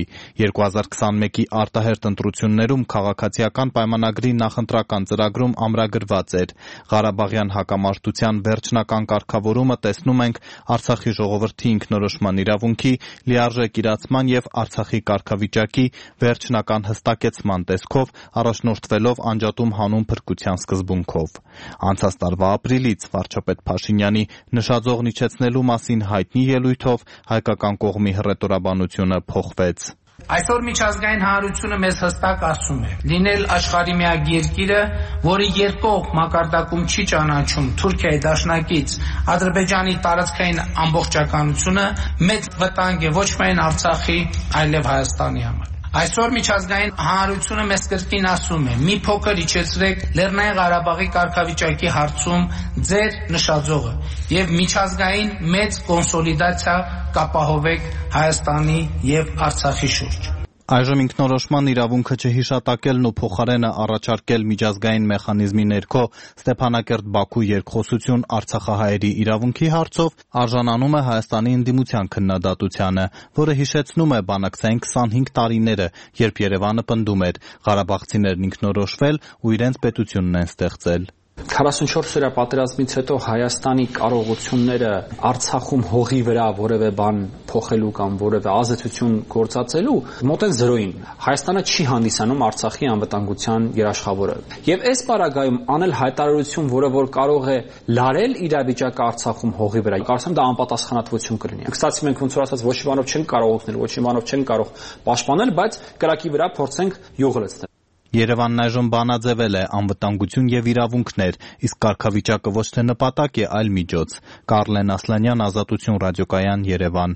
2021-ի արտահերթ ընտրություններում քաղաքացիական պայմանագրի նախընտրական ծրագրում ամրագրված էր. Ղարաբաղյան հակամարտության վերջնական կարգավորումը տեսնում ենք Արցախի ժողովրդի ինքնորոշման իրավունքի, լիարժեք իրացման եւ Արցախի կարգավիճակի վերջնական հստակեցման տեսքով, առաջնորդվելով անջատում հանուն փրկության սկզբունքով։ Անցած տարվա ապրիլից վարչապետ Փաշինյանի նշաձողն իջեցնելու մասին հայտնի ելույթով հայկական կողմի հռետորաբանությունը փոխվեց։ Այսօր միջազգային հանրությունը մեզ հստակ ասում է. լինել աշխարհի միակ երկիրը, որի երկկողմ մակարդակում չի ճանաչում Թուրքիայի դաշնակից Ադրբեջանի տարածքային ամբողջականությունը, մեծ վտանգ է ոչ միայն Արցախի, այլև Հայաստանի համար։ Այսօր միջազգային հանրությունը մեզ կրկին ասում է. մի փոքր իջեցրեք Լեռնային Ղարաբաղի կարգավիճակի հարցում ձեր նշաձողը եւ միջազգային մեծ կոնսոլիդացիա կապահովեք Հայաստանի եւ Արցախի շուրջ։ Այժմ ինքնորոշման իրավունքը չհիշատակելն ու փոխարենը առաջարկել միջազգային մեխանիզմի ներքո Ստեփանակերտ-Բաքու երկխոսություն Արցախահայերի իրավունքի հարցով արժանանում է Հայաստանի ընդդիմության քննադատությանը, որը հիշեցնում է բանակցային 25 տարիները, երբ Երևանը պնդում էր ղարաբաղցիներն ինքնորոշվել ու իրենց պետությունն են ստեղծել։ 44-օրյա պատերազմից հետո Հայաստանի կարողությունները Արցախում հողի վրա որևէ բան փոխելու կամ որևէ ազդեցություն գործածելու մոտ են 0-ին։ Հայաստանը չի հանդիսանում Արցախի անվտանգության երաշխավորը։ Եվ այս պարագայում անել հայտարարություն, որը որ կարող է լարել իրավիճակը Արցախում հողի վրա, կարծեմ դա անպատասխանատվություն կլինի։ Կստացի մենք ոնց որ ասած ոչ մի բանով չենք կարող օգնել, ոչ մի բանով չենք կարող պաշտպանել, բայց կրակի վրա փորձենք յուղ լցնել։ Երևանն այժմ բանաձևել է անվտանգություն եւ իրավունքներ, իսկ կարգավիճակը ոչ թե նպատակ է, այլ միջոց։ Կարլեն Ասլանյան, Ազատություն ռադիոկայան, Երևան։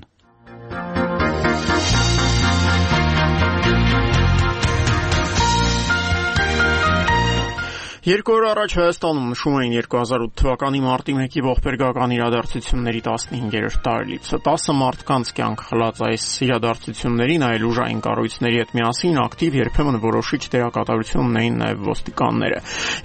Երկու օր առաջ Հայաստանում նշում էին 2008 թվականի մարտի 1-ի ողբերգական իրադարձությունների 15-րդ տարելիցը։ 10 մարդկանց կյանք խլած այս իրադարձություններին այլ ուժային կառույցների հետ միասին ակտիվ երբեմն որոշիչ դերակատարություն ունեին նաև ոստիկանները։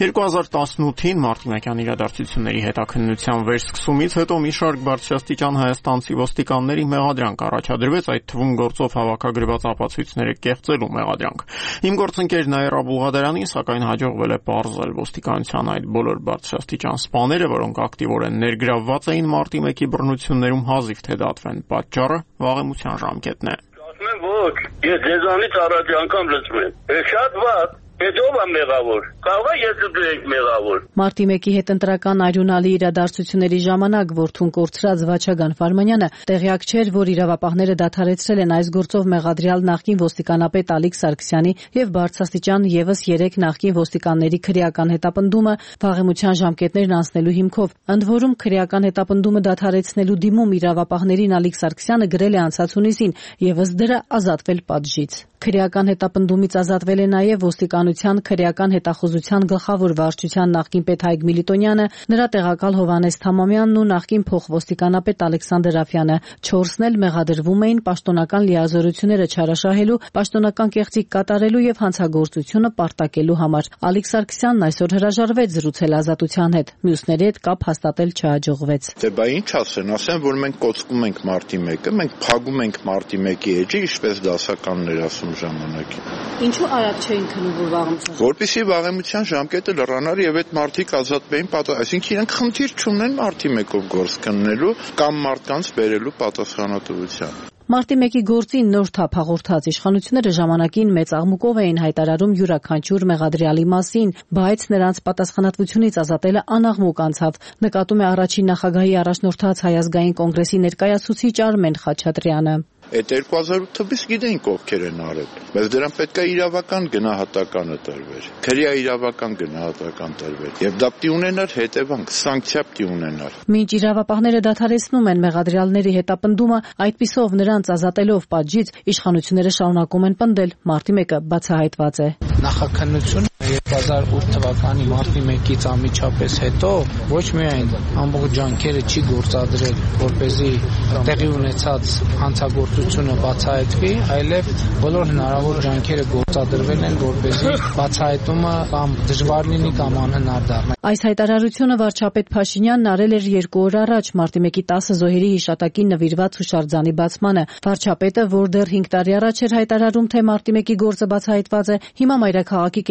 2018-ին մարտի 1-յան իրադարձությունների հետաքննության վերսկսումից հետո մի շարք բարձրաստիճան հայաստանցի ոստիկանների մեղադրանք առաջադրվեց, այդ թվում գործով հավաքագրված ապացույցները կեղծելու մեղադրանք։ Իմ գործընկեր Նաիրա Բուղադարանին սակայն հաջողվել է պարզել ոստիկանության այդ բոլոր բարձրաստիճան սպաները, որոնք ակտիվորեն ներգրավված էին մարտի 1-ի բռնություններում, հազիվ թե դատվեն։ Պատճառը վաղեմության ժամկետն է։ Ասում եմ ոչ, ես ձեզանից առաջ անգամ լսում եմ։ Շատ վատ, հետո ով է մեղավոր։ Կարող է ես դու եք մեղավոր։ Մարտի 1-ի հետ ընտրական արյունալի իրադարձությունների ժամանակ որդուն կորցրած Վաչագան Ֆարմանյանը տեղյակ չէր, որ իրավապահները դադարեցրել են այս գործով մեղադրյալ նախկին ոստիկանապետ Ալիկ Սարգսյանի եւ բարձրաստիճան եւս 3 նախկին ոստիկանների քրեական հետապնդումը վաղեմության ժամկետներն անցնելու հիմքով։ Ընդ որում քրեական հետապնդումը դադարեցնելու դիմում իրավապահներին Ալիկ Սարգսյանը գրել է անցած հունիսին եւ ըստ դրա ազատվել պատժից։ Քրեական հետապնդումից ազատվել է նաև ոստիկանության քրեական հետախուզության գլխավոր վարչության նախկին պետ Հայկ Միլիտոնյանը, նրա տեղակալ Հովհաննես Թամամյանն ու նախկին փոխոստիկանապետ Ալեքսանդր Աֆյանը։ 4-ն էլ մեղադրվում էին պաշտոնական լիազորությունները չարաշահելու, պաշտոնական կեղծիք կատարելու եւ հանցագործությունը պարտակելու համար։ Ալիկ Սարգսյանն այսօր հրաժարվեց զրուցել Ազատության հետ, մյուսների հետ կապ հաստատել չհաջողվեց։ Դե բա ինչ ասեն, որ մենք կոծկում ենք մարտի 1-ը, մենք փակում ենք մարտի 1-ի էջը, ինչպես դասականներ ասում ժամանակին։ Ինչու արագ չէին քնում, որ վաղեմության։ Որպեսզի վաղեմության ժամկետը լրանար եւ այդ մարդիկ ազատվեին, այսինքն իրենք խնդիր չունեն մարտի 1-ով գործ քննելու կամ մարդկանց բերելու պատասխանատվության։ Մարտի 1-ի գործին նոր թափ հաղորդած իշխանությունները ժամանակին մեծ աղմուկով էին հայտարարում յուրաքանչյուր մեղադրյալի մասին, բայց նրանց պատասխանատվությունից ազատելը անաղմուկ անցավ, նկատում է առաջին նախագահի առաջնորդած Հայ ազգային կոնգրեսի ներկայացուցիչ Արմեն Խաչատրյանը։ Այդ 2008 թվականից գիտենք ովքեր են արել, բայց դրան պետք է իրավական գնահատականը տրվեր, քրեա իրավական գնահատական տրվեր, եւ դա պիտի ունենար հետևանք, սանկցիա պիտի ունենար։ Մինչ իրավապահները դադարեցնում են մեղադրյալների հետապնդումը, այդպիսով նրանց ազատելով պատժից, իշխանությունները շարունակում են պնդել, մարտի 1-ը բացահայտված է։ Նախաքննությունը 2008 թվականի մարտի 1-ից անմիջապես հետո ոչ միայն ամբողջ ջանքերը չի գործադրել, որպեսզի տեղի ունեցած հանցագործությունը բացահայտվի, այլև բոլոր հնարավոր ջանքերը գործադրվել են, որպեսզի բացահայտումը կամ դժվար լինի կամ անհնար դառնա։ Այս հայտարարությունը վարչապետ Փաշինյանն արել էր 2 օր առաջ մարտի 1-ի 10 զոհերի հիշատակին նվիրված հուշարձանի բացմանը։ Վարչապետը, որ դեռ 5 տարի առաջ էր հայտարարում, թե մարտի 1-ի գործը բացահայտված է, հիմա մայրաքաղաքի կենտրոնում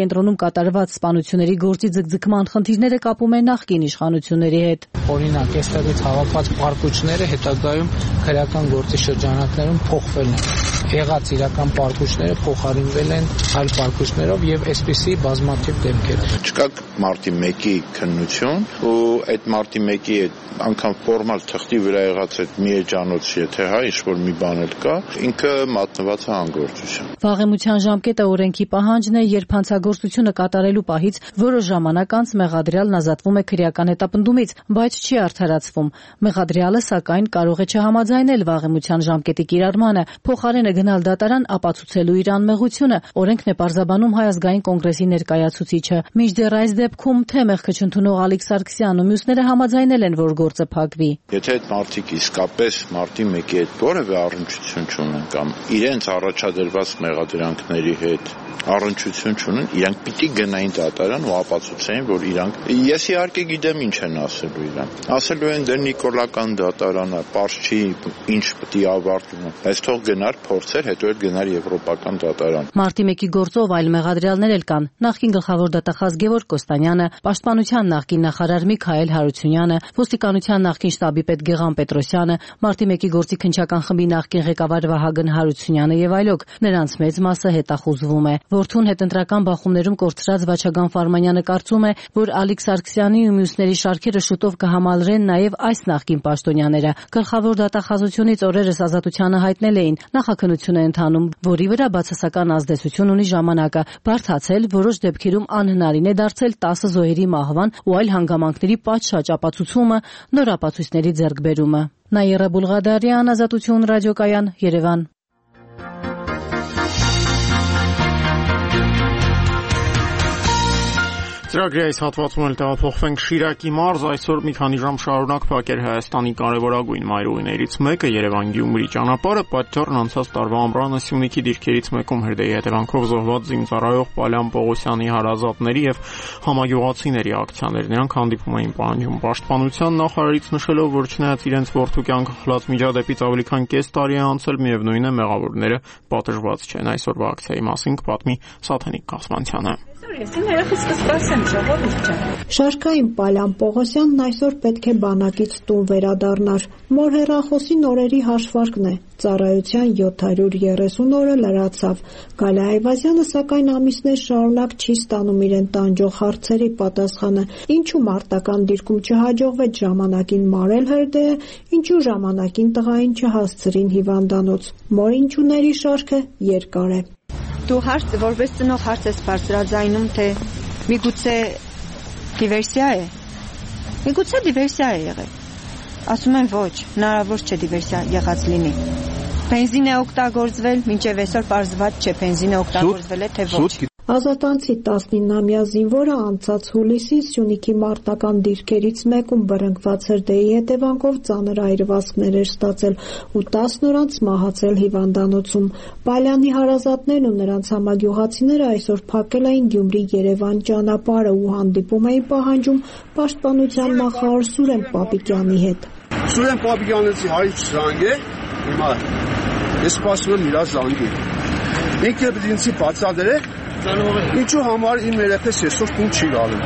կատարված սպանությունների գործի ձգձգման խնդիրները կապում է նախկին իշխանությունների հետ։ Օրինակ, այստեղից հավաքված պարկուճները հետագայում քրեական գործի շրջանակներում փոխվել են։ Եղած իրական պարկուճները փոխարինվել են այլ պարկուճներով եւ այսպիսի բազմաթիվ դեպքեր։ Չկա մարտի 1-ի քննություն ու այդ մարտի 1-ի անգամ ֆորմալ թղթի վրա եղած այդ մի էջանոց, եթե հա ինչ-որ մի բան էլ կա, ինքը մատնված է անգործություն։ Վաղեմության ժամկետը օրենքի պահանջն է, երբ հանցագործությունը կատարելու պահից որոշ ժամանակ անց մեղադրյալն ազատվում է քրեական հետապնդումից, բայց չի արդարացվում։ Մեղադրյալը, սակայն, կարող է չհամաձայնել վաղեմության ժամկետի կիրառմանը, փոխարենը գնալ դատարան ապացուցելու իր անմեղությունը, օրենքն է պարզաբանում Հայ ազգային կոնգրեսի ներկայացուցիչը։ Մինչդեռ այս դեպքում թե մեղքը չընդունող Ալիկ Սարգսյանն ու մյուսները համաձայնել են, որ գործը փակվի։ Եթե այդ մարդիկ իսկապես մարտի 1-ի հետ որևէ առնչություն չունեն կամ իրենց առաջադրված մեղադրանքների հետ առնչություն չունեն, իրանք պիտի գնային դատարան ու ապացուցեին, որ իրանք ես իհարկե գիտեմ ինչ են ասելու իրանք։ Ասելու են դե նիկոլական դատարանը, պարզ չի ինչ պիտի ավարտվի, բայց թող գնար փորձեր, հետո էլ գնար եվրոպական դատարան։ Մարտի 1-ի գործով այլ մեղադրյալներ էլ կան։ Նախկին գլխավոր դատախազ Գևորգ Կոստանյանը, Պաշտպանության նախկին նախարար Միքայել Հարությունյանը, Ոստիկանության նախկին շտաբի պետ Գեղամ Պետրոսյանը, Մարտի 1-ի գործի քննչական խմբի նախկին ղեկավար Վահագն Հարությունյանը եւ այլոք։ Նրանց մեծ մասը հետախուզվում է։ Որդուն հետընտրական բախումներում կորցրած Վաչագան Ֆարմանյանը կարծում է, որ Ալիկ Սարգսյանի ու մյուսների շարքերը շուտով կհամալրեն նաև այս նախկին պաշտոնյաները։ Գլխավոր դատախազությունից օրերս Ազատությանը հայտնել էին նախաքննություն է ընթանում, որի վրա բացասական ազդեցություն ունի ժամանակը, բարդացել, որոշ դեպքերում անհնարին է դարձել 10 զոհերի մահվան ու այլ հանգամանքների պատշաճ ապացուցումը, նոր ապացույցների ձեռքբերումը։ Նաիրա Բուլղադարյան, Ազատություն ռադիոկայան, Երևան։ Ծրագրի այս հատվածում էլ տեղափոխվենք Շիրակի մարզ, այսօր մի քանի ժամ շարունակ փակ էր Հայաստանի կարևորագույն մայրուղիներից մեկը Երևան-Գյումրի ճանապարհը, պատճառն անցած տարվա ամռանը Սյունիքի դիրքերից մեկում հրդեհի հետևանքով զոհված զինծառայող Պալյան Պողոսյանի հարազատների եւ համագյուղացիների ակցիաներ։ Նրանք հանդիպում էին պահանջում Պաշտպանության նախարարից, նշելով, որ չնայած իրենց որդու կյանքը խլած միջադեպից ավելի քան կես տարի է անցել, միևնույն է մեղավորները պատժված չեն։ Այսօրվա ակցիայի մասին կպատմի Սաթենիկ Կասմանցյանը։ Շարքային Պալյան Պողոսյանն այսօր պետք է բանակից տուն վերադառնար։ Մոր հեռախոսի նորերի հաշվարկն է։ Ծառայության 730 օրը լրացավ։ Գալա Այվազյանը սակայն ամիսներ շարունակ չի ստանում իրեն տանջող հարցերի պատասխանը։ Ինչու մարտական դիրքում չհաջողվեց ժամանակին մարել հրդեհը, ինչու ժամանակին տղային չհասցրին հիվանդանոց։ Մոր ինչուների շարքը երկար է։ Դու որպես ծնող հարց ես բարձրաձայնում, թե միգուցե դիվերսիա է։ Միգուցե դիվերսիա է եղել։ Ասում են ոչ, հնարավոր չէ դիվերսիա եղած լինի։ Բենզին է օգտագործվել, մինչև այսօր պարզված չէ բենզին է օգտագործվել է թե ոչ։ Ազատանցի 19-ամյա զինվորը անցած հուլիսին Սյունիքի մարտական դիրքերից մեկում բռնկված հրդեհի հետևանքով ծանր այրվածքներ էր ստացել ու 10 օր անց մահացել հիվանդանոցում։ Պալյանի հարազատներն ու նրանց համագյուղացիները այսօր փակել էին Գյումրի-Երևան ճանապարհը ու հանդիպում էին պահանջում Պաշտպանության նախարար Սուրեն Պապիկյանի հետ։ Սուրեն Պապիկյանցի հայր զանգ է, հիմա ես սպասում եմ իր զանգին։ Ինքը ինձ բացատրել է ինչու համար իմ երեխես այսօր տուն չի գալու։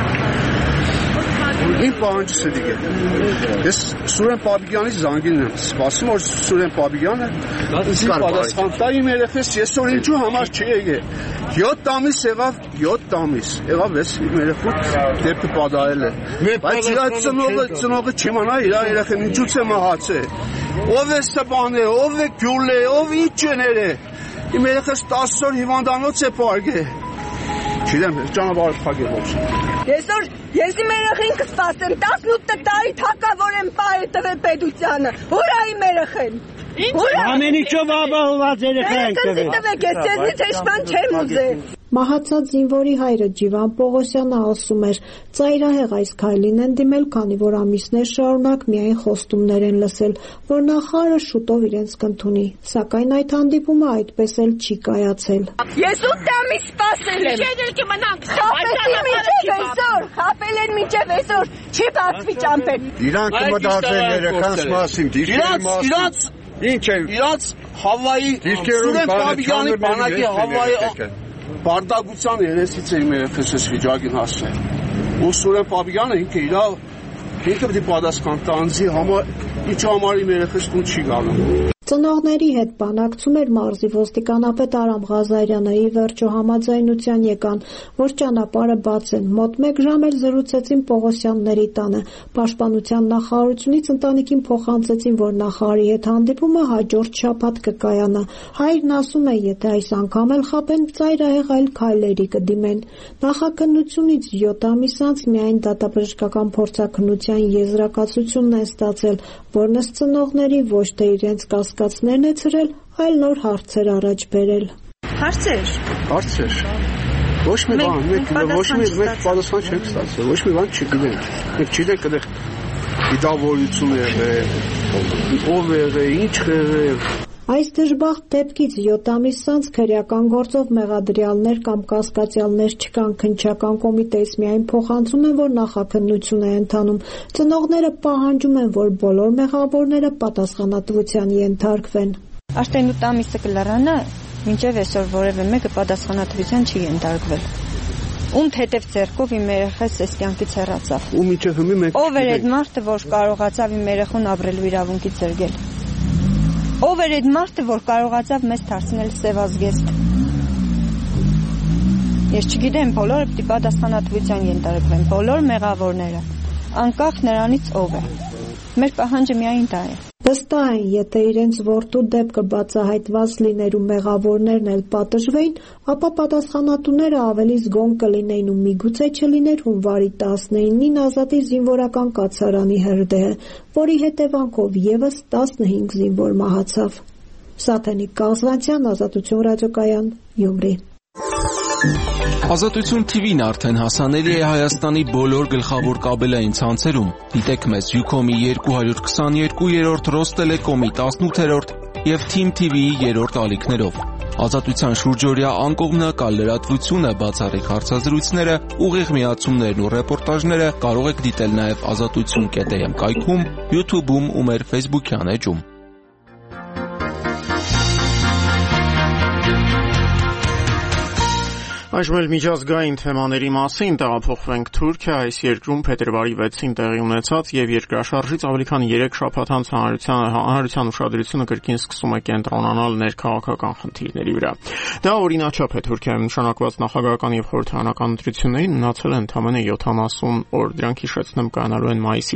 Իմ պահանջս է դիգե։ Ես Սուրեն Պապիկյանի զանգին եմ սպասում, որ Սուրեն Պապիկյանը ինձ պատասխան տա իմ երեխես այսօր ինչու համար չի եկել։ 7 ամիս եղավ, 7 ամիս եղավ ես իմ երեխու դեպքը պատահել է։ Բայց իր ծնողը չիմանա իր երեխան ինչուց է մահացել։ Ով է Ստեփանը, ով է Գյուլը, ով ինչ է։ Իմ երեխս 10 օր հիվանդանոց է պարգել։ Չգիտեմ, ճանապարհը փակել ոչ։ Ես իմ երեխին կսպասեմ 18 տարի թակավոր եմ պահել տվել պետությանը։ Ուր է իմ երեխեն։ Ամեն ինչով ապահովված երեխա եք տվել։ Ես ձեզնից հեշտան չեմ ուզել։ Մահացած զինվորի հայրը Ջիվան Պողոսյանը ասում էր, ծայրահեղ այս քայլին են դիմել, քանի որ ամիսներ շարունակ միայն խոստումներ են լսել, որ նախարարը շուտով իրենց կընդունի, սակայն այդ հանդիպումը այդպես էլ չի կայացել։ Ես 8 ամիս սպասել եմ։ Շեդել կմնանք, խապել են մինչև այսօր, չի բացվի ճամփեն։ Իրանք կմտածեն երեխանց մասին, դիրքերի մասին։ Ինչ է։ Իրանց Հավայի Սուրեն Պապիկյանի բանակի Հավայի բարդագության երեսից է իմ երեխես այս վիճակին հասել։ Ու Սուրեն Պապիկյանը ինքը պետք է պատասխան տա անձի համար, ինչու համար իմ երեխես տուն չի գալու։ Ծնողների հետ բանակցում էր մարզի ոստիկանապետ Արամ Ղազարյանը, ի վերջո համաձայնության եկան, որ ճանապարհը բացեն։ Մոտ 1 ժամ էլ զրուցեցին Պողոսյանների տանը։ Պաշտպանության նախարարությունից ընտանիքին փոխանցեցին, որ նախարարի հետ հանդիպումը հաջորդ շաբաթ կկայանա։ Հայրն ասում է, եթե այս անգամ էլ խաբեն, ծայրահեղ այլ քայլերի կդիմեն։ Նախաքննությունից 7 ամիս անց միայն դատաբժշկական փորձաքննության եզրակացությունն է ստացել, որն ըստ ծնողների ոչ թե իրենց կասկածներն է ցրել, այլ նոր հարցեր առաջ բերել։ Հարցեր։ Ոչ մի բան, մենք պատասխան չենք ստացել, ոչ մի բան չգիտենք։ Մենք չգիտենք այդտեղ դիտավորություն եղել, ով եղել, ինչ եղել։ Այս դժբախտ դեպքից 7 ամիս անց քրեական գործով մեղադրյալներ կամ կասկածյալներ չկան, քննչական կոմիտեից միայն փոխանցում են, որ նախաքննություն է ընթանում։ Ծնողները պահանջում են, որ բոլոր մեղավորները պատասխանատվության ենթարկվեն։ Արդեն 8 ամիսը կլրանա, մինչև այսօր որևէ մեկը պատասխանատվության չի ենթարկվել։ Ում թեթև ձեռքով իմ երեխես այս կյանքից հեռացավ։ Ու մինչև հիմա մենք ով էր այդ մարդը, որ կարողացավ իմ երեխուն ապրելու իրավունքից զրկել։ Ով էր այդ մարդը, որ կարողացավ մեզ դարձնել սևազգեստ։ Ես չգիտեմ, բոլորը պիտի պատասխանատվության ենթարկվեն, բոլոր մեղավորները, անկախ նրանից ով է։ Մեր պահանջը միայն դա է։ Վստահ են, եթե իրենց որդու դեպքը բացահայտված լիներ ու մեղավորներն էլ պատժվեին, ապա պատասխանատուները ավելի զգոն կլինեին ու միգուցե չլիներ հունվարի 19-ին Ազատի զինվորական կացարանի հրդեհը, որի հետևանքով եւս 15 զինվոր մահացավ։ Սաթենիկ Կազվանցյան, Ազատություն ռադիոկայան, Գյումրի։ Ազատություն TV-ն արդեն հասանելի է Հայաստանի բոլոր գլխավոր կաբելային ցանցերում։ Դիտեք մեզ Ucom-ի 222-րդ, Ռոստելեկոմի 18-րդ եւ Team TV-ի 3-րդ ալիքներով։ Ազատության շուրջօրյա անկողմնակալ լրատվությունը, բացառիկ հարցազրույցները, ուղիղ միացումներն ու ռեպորտաժները կարող եք դիտել նաեւ azatutsun.am կայքում, YouTube-ում ու մեր Facebook-յան էջում։ Այժմ էլ միջազգային թեմաների մասին տեղափոխվենք Թուրքիա, այս երկրում փետրվարի 6-ին տեղի ունեցած եւ երկրաշարժից ավելի քան 3 շաբաթ անց հանրության ուշադրությունը կրկին սկսում է կենտրոնանալ ներքաղաքական խնդիրների վրա։ Դա օրինաչափ է Թուրքիայում նշանակված նախագահական եւ խորհրդարանական ընտրություններին մնացել են ընդամենը 70 օր, դրանք հիշեցնեմ կանալու են մայիսի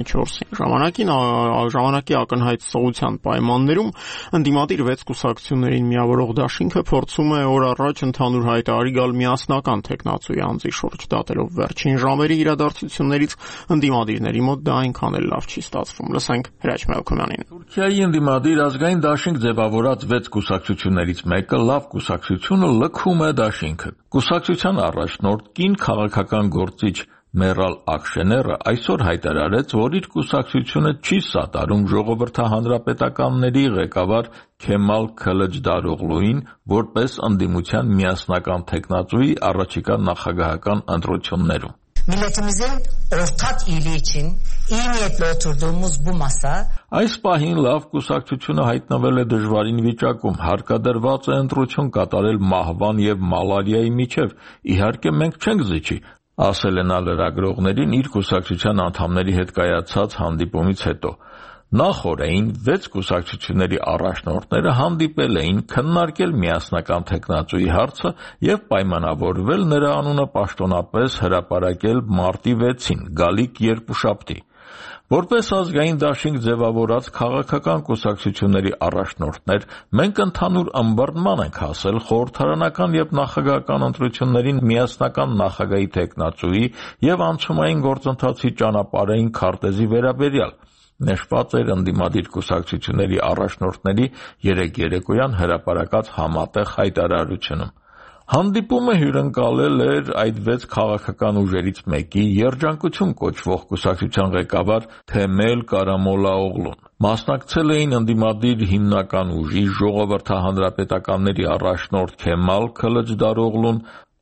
14-ին։ Ժամանակի ակնհայտ սողության պայմաններում ընդդիմադիր 6 կուսակցություններին միավորող դաշինքը փորձում է օր առաջ ընդհանուր հայտարարի միասնական տեխնացուի անձի շուրջ դատելով վերջին ժամերի իրադարձություններից ընդդիմադիրների մոտ դա այնքան էլ լավ չի ստացվում։ Լսենք Հրաչ Մելքոնյանին։ Թուրքիայի ընդդիմադիր ազգային դաշինք ձևավորած 6 կուսակցություններից մեկը լավ կուսակցությունը լքում է դաշինքը։ Կուսակցության առաջնորդ կին քաղաքական գործիչ Մերալ Աքշեները այսօր հայտարարեց, որ իր կուսակցությունը չի սատարում ժողովրդահանրապետականների ղեկավար Քեմալ Քլջդարօղլուին որպես ընդդիմության միասնական տեխնացուի առաջիկա նախագահական ընտրություններում։ Milletimizin ortak iyiliği için iyi niyetle oturduğumuz bu masa Այս պահին լավ կուսակցությունը հայտնվել է դժվարին վիճակում, հարկադրված է ընտրություն կատարել մահվան եւ մալարիայի միջև։ Իհարկե մենք չենք զիջի, ասել է նա լրագրողներին իր կուսակցության անդամների հետ կայացած հանդիպումից հետո։ Նախորդին 6 կուսակցությունների առաջնորդները հանդիպել էին քննարկել միասնական տեխնացուի հարցը եւ պայմանավորվել նրա անունը պաշտոնապես հրապարակել մարտի 6-ին, գալիք երկուշաբթի։ Որպես ազգային դաշինք ձևավորած քաղաքական կուսակցությունների առաջնորդներ, մենք ընդհանուր ըմբռնման ենք հասել խորհրդարանական եւ նախագահական ընտրություններին միասնական նախագահի տեխնացուի եւ անցումային գործընթացի ճանապարհային քարտեզի վերաբերյալ։ Նշված էր ընդդիմադիր կուսակցությունների առաջնորդների երեկոյան հրապարակած համատեղ հայտարարությունում։ Հանդիպումը հյուրընկալել էր այդ 6 քաղաքական ուժերից մեկի երջանկություն կոչվող կուսակցության ղեկավար Թեմել Կարամոլաօղլուն։ Մասնակցել էին ընդդիմադիր հիմնական ուժի ժողովրդահանրապետականների առաջնորդ Քեմալ Քլջդարօղլուն,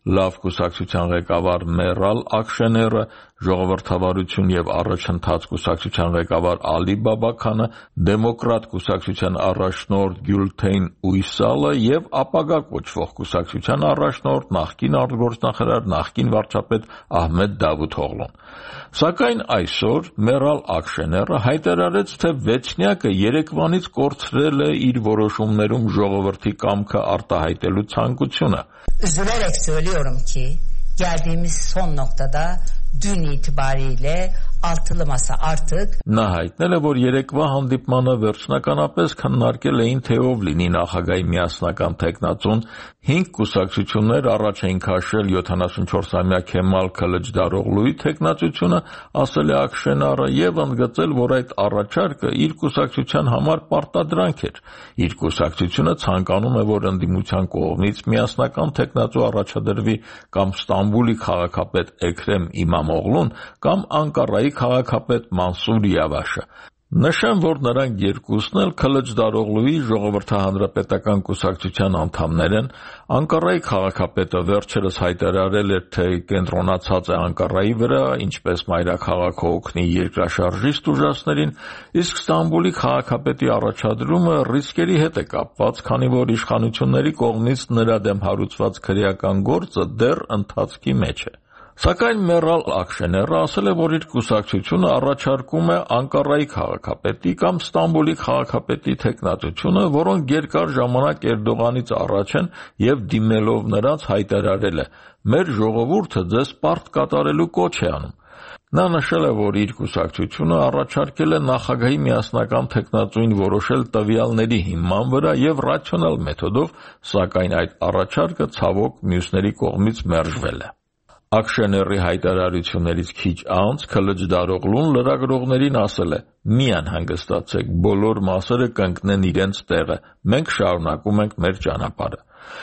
Լավ կուսակցության ղեկավար Մերալ Աքշեները, Ժողովրդավարություն եւ առաջընթաց կուսակցության ղեկավար Ալի Բաբաքանը, Դեմոկրատ կուսակցության առաջնորդ Գյուլթեյն Ույսալը եւ ապագա կոչվող կուսակցության առաջնորդ նախկին արտգործնախարար նախկին վարչապետ Ահմեդ Դավութօղլուն։ Սակայն այսօր Մերալ Աքշեները հայտարարեց, թե վեցնյակը երեկվանից կորցրել է իր որոշումներում ժողովրդի կամքը արտահայտելու ցանկությունը։ Üzülerek söylüyorum ki geldiğimiz son noktada dün itibariyle altılı masa artık Նա հայտնել է, որ երեկվա հանդիպմանը վերջնականապես քննարկել էին, թե ով լինի նախագահի միասնական թեկնածուն, 5 կուսակցություններ առաջ էին քաշել 74-ամյա Քեմալ Քլիչդարօղլուի թեկնածությունը, ասել է Աքշենարը եւ ընդգծել, որ այդ առաջարկը իր կուսակցության համար պարտադրանք էր։ Իր կուսակցությունը ցանկանում է, որ ընդդիմության կողմից միասնական թեկնածու առաջադրվի կամ Ստամբուլի քաղաքապետ Էքրեմ Իմամօղլուն կամ Անկարայի քաղաքապետ Մանսուր Յավաշը։ Նշեմ, որ նրանք երկուսն էլ Քլիչդարօղլուի ժողովրդահանրապետական կուսակցության անդամներ են։ Անկարայի քաղաքապետը վերջերս հայտարարել էր, թե կենտրոնացած է Անկարայի վրա, ինչպես մայրաքաղաքը օգնի երկրաշարժից տուժածներին, իսկ Ստամբուլի քաղաքապետի առաջադրումը ռիսկերի հետ է կապված, քանի որ իշխանությունների կողմից նրա դեմ հարուցված քրեական գործը դեռ ընթացքի մեջ է։ Սակայն Մերալ Աքշեները ասել է, որ իր կուսակցությունը առաջարկում է Անկարայի քաղաքապետի կամ Ստամբուլի քաղաքապետի թեկնածությունը, որոնք երկար ժամանակ Էրդողանից առաջ են եւ դիմելով նրանց հայտարարել է. «Մեր ժողովուրդը ձեզ պարտ կատարելու կոչ է անում»։ Նա նշել է, որ իր կուսակցությունը առաջարկել է նախագահի միասնական թեկնածուին որոշել տվյալների հիման վրա եւ ռացիոնալ մեթոդով, սակայն այդ առաջարկը ցավոք մյուսների կողմից մերժվել է։ Աքշեների հայտարարություններից քիչ անց Քլիչդարօղլուն լրագրողներին ասել է. «Մի անհանգստացեք, բոլոր մասերը կընկնեն իրենց տեղը, մենք շարունակում ենք մեր ճանապարհը»։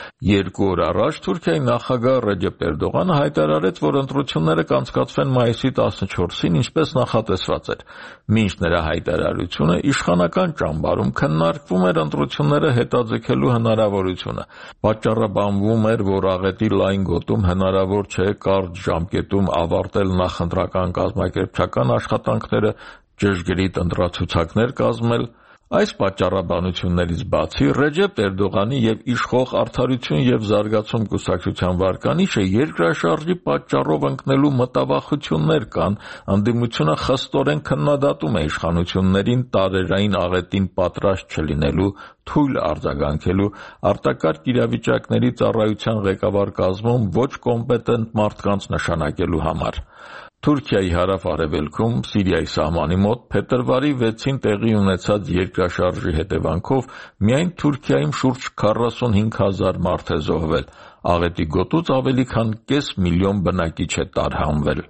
2 օր առաջ Թուրքիայի նախագահ Ռեջեփ Էրդողանը հայտարարեց, որ ընտրությունները կանցկացվեն մայիսի 14-ին, ինչպես նախատեսված էր։ Մինչ նրա հայտարարությունը իշխանական ճամբարում քննարկվում էր ընտրությունները հետաձգելու հնարավորությունը։ Պատճառաբանվում էր, որ աղետի լայն գոտում հնարավոր չէ կարճ ժամկետում ավարտել նախընտրական կազմակերպչական աշխատանքները, ճշգրիտ ընտրացուցակներ կազմել։ Այս պատճառաբանություններից բացի Ռեջեփ Էրդողանի եւ իշխող Արդարություն եւ Զարգացում կուսակցության վարկանիշը երկրաշարժի պատճառով ընկնելու մտավախություններ կան, ընդդիմությունը խստորեն քննադատում է իշխանություններին տարերային աղետին պատրաստ չլինելու, թույլ արձագանքելու, արտակարգ իրավիճակների ծառայության ղեկավար կազմում ոչ կոմպետենտ մարդկանց նշանակելու համար։ Թուրքիայի հարավ-արևելքում Սիրիայի սահմանի մոտ փետրվարի 6-ին տեղի ունեցած երկրաշարժի հետևանքով միայն Թուրքիայում շուրջ 45,000 մարդ է զոհվել, աղետի գոտուց ավելի քան կես միլիոն բնակիչ է տարհանվել։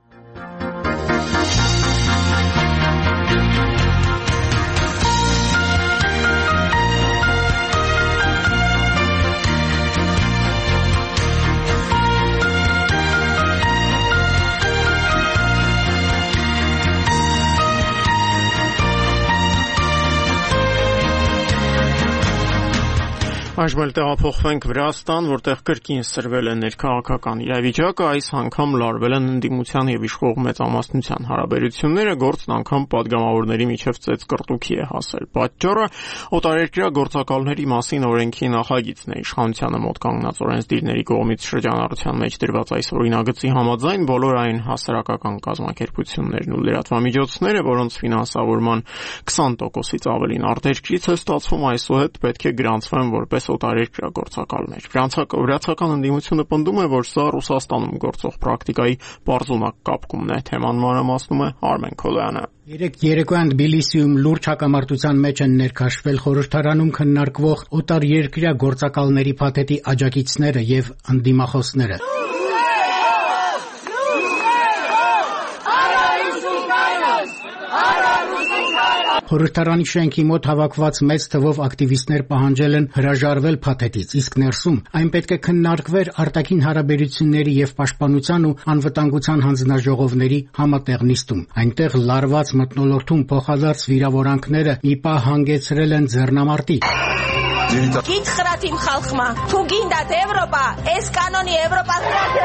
Այժմ էլ տեղափոխվենք Վրաստան, որտեղ կրկին սրվել է ներքաղաքական իրավիճակը, այս անգամ լարվել են ընդդիմության եւ իշխող մեծամասնության հարաբերությունները, գործն անգամ падգամավորների միջև ծեծկռտուքի է հասել։ Պատճառը օտարերկրյա գործակալների մասին օրենքի նախագիծն է։ Իշխանությանը մոտ կանգնած օրենսդիրների կողմից շրջանառության մեջ դրված այս օրինագծի համաձայն բոլոր այն հասարակական կազմակերպություններն ու լրատվամիջոցները, որոնց ֆինանսավորման 20%-ից ավելին արտերկրից է ստացվում, այսուհետ պետք է գրանցվեն որպես օտարերկրյա գործակալներ։ Վրացական ընդդիմությունը պնդում է, որ սա Ռուսաստանում գործող պրակտիկայի պարզունակ կապկումն է։ Թեման մանրամասնում է Արմեն Քոլոյանը։ Երեկ երեկոյան Թբիլիսիում լուրջ հակամարտության մեջ են ներքաշվել խորհրդարանում քննարկվող օտարերկրյա գործակալների փաթեթի աջակիցները եւ ընդդիմախոսները։ Խորհրդարանի շենքի մոտ հավաքված մեծ թվով ակտիվիստներ պահանջել են հրաժարվել փաթեթից, իսկ ներսում այն պետք է քննարկվեր արտաքին հարաբերությունների եւ պաշտպանության ու անվտանգության հանձնաժողովների համատեղ նիստում։ Այնտեղ լարված մթնոլորտում փոխադարձ վիրավորանքները մի պահ հանգեցրել են ձեռնամարտի։ Գիտխրատ իմ խալխմա, թուգինդատ Եվրոպա, այս կանոնի Եվրոպա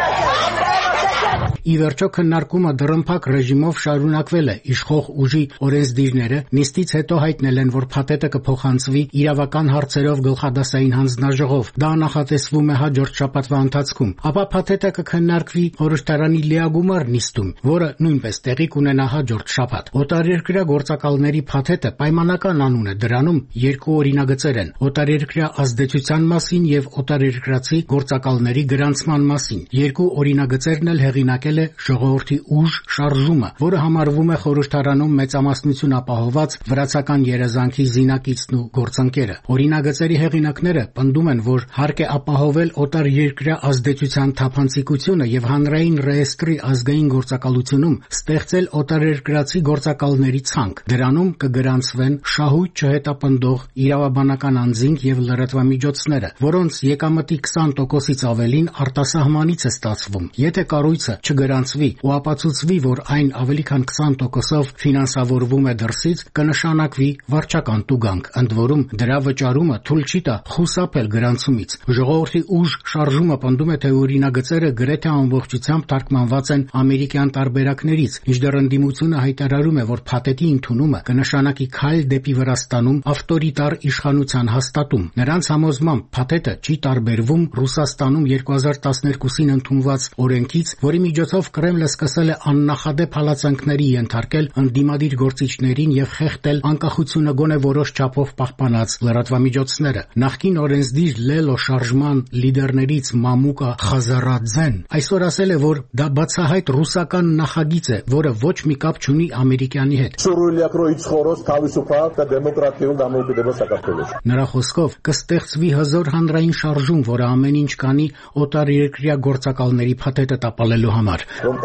Ի վերջո քննարկումը դռնփակ ռեժիմով շարունակվել է։ Իշխող ուժի օրենսդիրները նիստից հետո հայտնել են, որ փաթեթը կփոխանցվի իրավական հարցերով գլխադասային հանձնաժողով։ Դա նախատեսվում է հաջորդ շաբաթվա ընթացքում։ Ապա փաթեթը կքննարկվի խորհրդարանի լիագումար նիստում, որը նույնպես տեղի կունենա հաջորդ շաբաթ։ Օտարերկրյա գործակալների փաթեթը պայմանական անուն է, դրանում երկու օրինագծեր են՝ օտարերկրյա ազդեցության մասին եւ օտարերկրացի գործակալների գրանցման մասին։ Երկու օրինագծերն էլ հեղինակել է ժողովրդի ուժ շարժումը, որը համարվում է խորհրդարանում մեծամասնություն ապահոված վրացական երազանքի զինակիցն ու գործընկերը։ Օրինագծերի հեղինակները պնդում են, որ հարկ է ապահովել օտարերկրյա ազդեցության թափանցիկությունը եւ հանրային ռեեստրի ազգային գործակալությունում ստեղծել օտարերկրացի գործակալների ցանկ։ Դրանում կգրանցվեն շահույթ չհետապնդող իրավաբանական անձինք եւ լրատվամիջոցները, որոնց եկամտի 20%-ից ավելին արտասահմանից է ստացվում։ Եթե կառույցը չգրանցվի ու ապացուցվի, որ այն ավելի քան 20%-ով ֆինանսավորվում է դրսից, կնշանակվի վարչական տուգանք, ընդ որում դրա վճարումը թույլ չի տա խուսափել գրանցումից։ Ժողովրդի ուժ շարժումը պնդում է, թե օրինագծերը գրեթե ամբողջությամբ թարգմանված են ամերիկյան տարբերակներից, մինչդեռ ընդդիմությունը հայտարարում է, որ փաթեթի ընդունումը կնշանակի քայլ դեպի Վրաստանում ավտորիտար իշխանության հաստատում։ Նրանց համոզմամբ փաթեթը չի տարբերվում Ռուսաստանում 2012-ին ընդունված օրենքից, որի միջոցով Կրեմլը սկսել է աննախադեպ հալածանքների ենթարկել ընդդիմադիր գործիչներին եւ խեղդել անկախությունը գոնե որոշ չափով պահպանած լրատվամիջոցները։ Նախկին օրենսդիր Լելո շարժման լիդերներից Մամուկա Խազարաձեն այսօր ասել է, որ դա բացահայտ ռուսական նախագիծ է, որը ոչ մի կապ չունի ամերիկյանի հետ։ Նրա խոսքով կստեղծվի հզոր հանրային շարժում, որը ամեն ինչ կանի օտարերկրյա գործակալների փաթեթը տապալելու համար։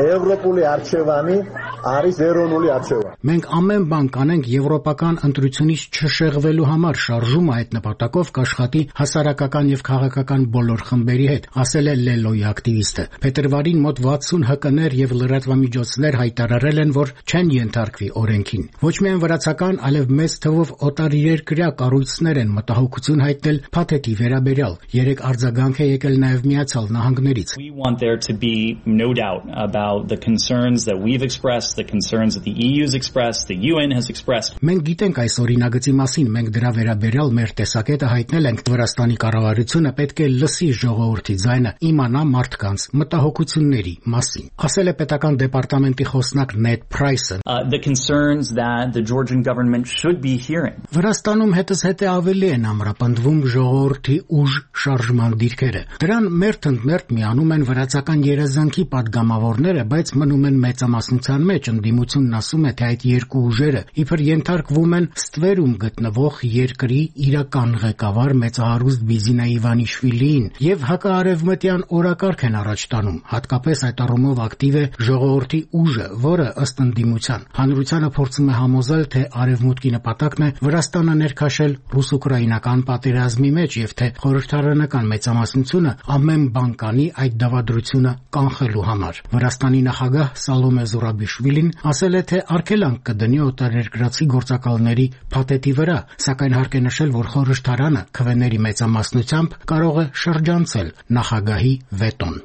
Մենք ամեն բան կանենք եվրոպական ընտրությունից չշեղվելու համար, շարժումը այդ նպատակով կաշխատի հասարակական եւ քաղաքական բոլոր խմբերի հետ, ասել է Լելոյի ակտիվիստը։ Փետրվարին մոտ 60 ՀԿ-ներ եւ լրատվամիջոցներ հայտարարել են, որ չեն ենթարկվի օրենքին։ Ոչ միայն վրացական, այլև մեծ թվով օտարերկրյա կառույցներ են մտահոգություն հայտնել փաթեթի վերաբերյալ։ Երեք արձագանք է եկել նաեւ Միացյալ Նահանգներից։ We want there to be no doubt about the concerns that we've expressed, the concerns that the EU's expressed, the UN has expressed. Մենք գիտենք այս օրինագծի մասին, մենք դրա վերաբերյալ մեր տեսակետը հայտնել ենք։ Վրաստանի կառավարությունը պետք է լսի ժողովրդի ձայնը, իմանա մարդկանց մտահոգությունների մասին, ասել է պետական դեպարտամենտի խոսնակ Նեդ Փրայսը։ The concerns that the Georgian government should be hearing. Վրաստանում հետզհետե ավելի են ամրապնդվում ժողովրդի ուժ շարժման դիրքերը։ Դրան մերթ-ընդ-մերթ միանում են վրացական երազանքի падգամավորները, բայց մնում են մեծամասնության մեջ։ Ընդդիմությունն ասում է, թե այդ երկու ուժերը իբր ենթարկվում են ստվերում գտնվող երկրի իրական ղեկավար մեծահարուստ Բիզինա Իվանիշվիլիին եւ հակաարևմտյան օրակարգ են առաջ տանում։ Հատկապես այդ առումով ակտիվ է ժողովրդի ուժը, որը ըստ ընդդիմության հանրությանը փորձում է համոզել, թե արևմուտքի նպատակն է Վրաստանը ներքաշել ռուս-ուկրաինական պատերազմի մեջ եւ թե խորհրդարանական մեծամասնությունը ամեն բան կանի այդ դավադրությունը կանխելու համար։ Վրաստանի նախագահ Սալոմե Զուրաբիշվիլին ասել է, թե արգելանք կդնի օտարերկրացի գործակալների փաթեթի վրա, սակայն հարկ է նշել, որ խորհրդարանը քվեների մեծամասնությամբ կարող է շրջանցել նախագահի վետոն։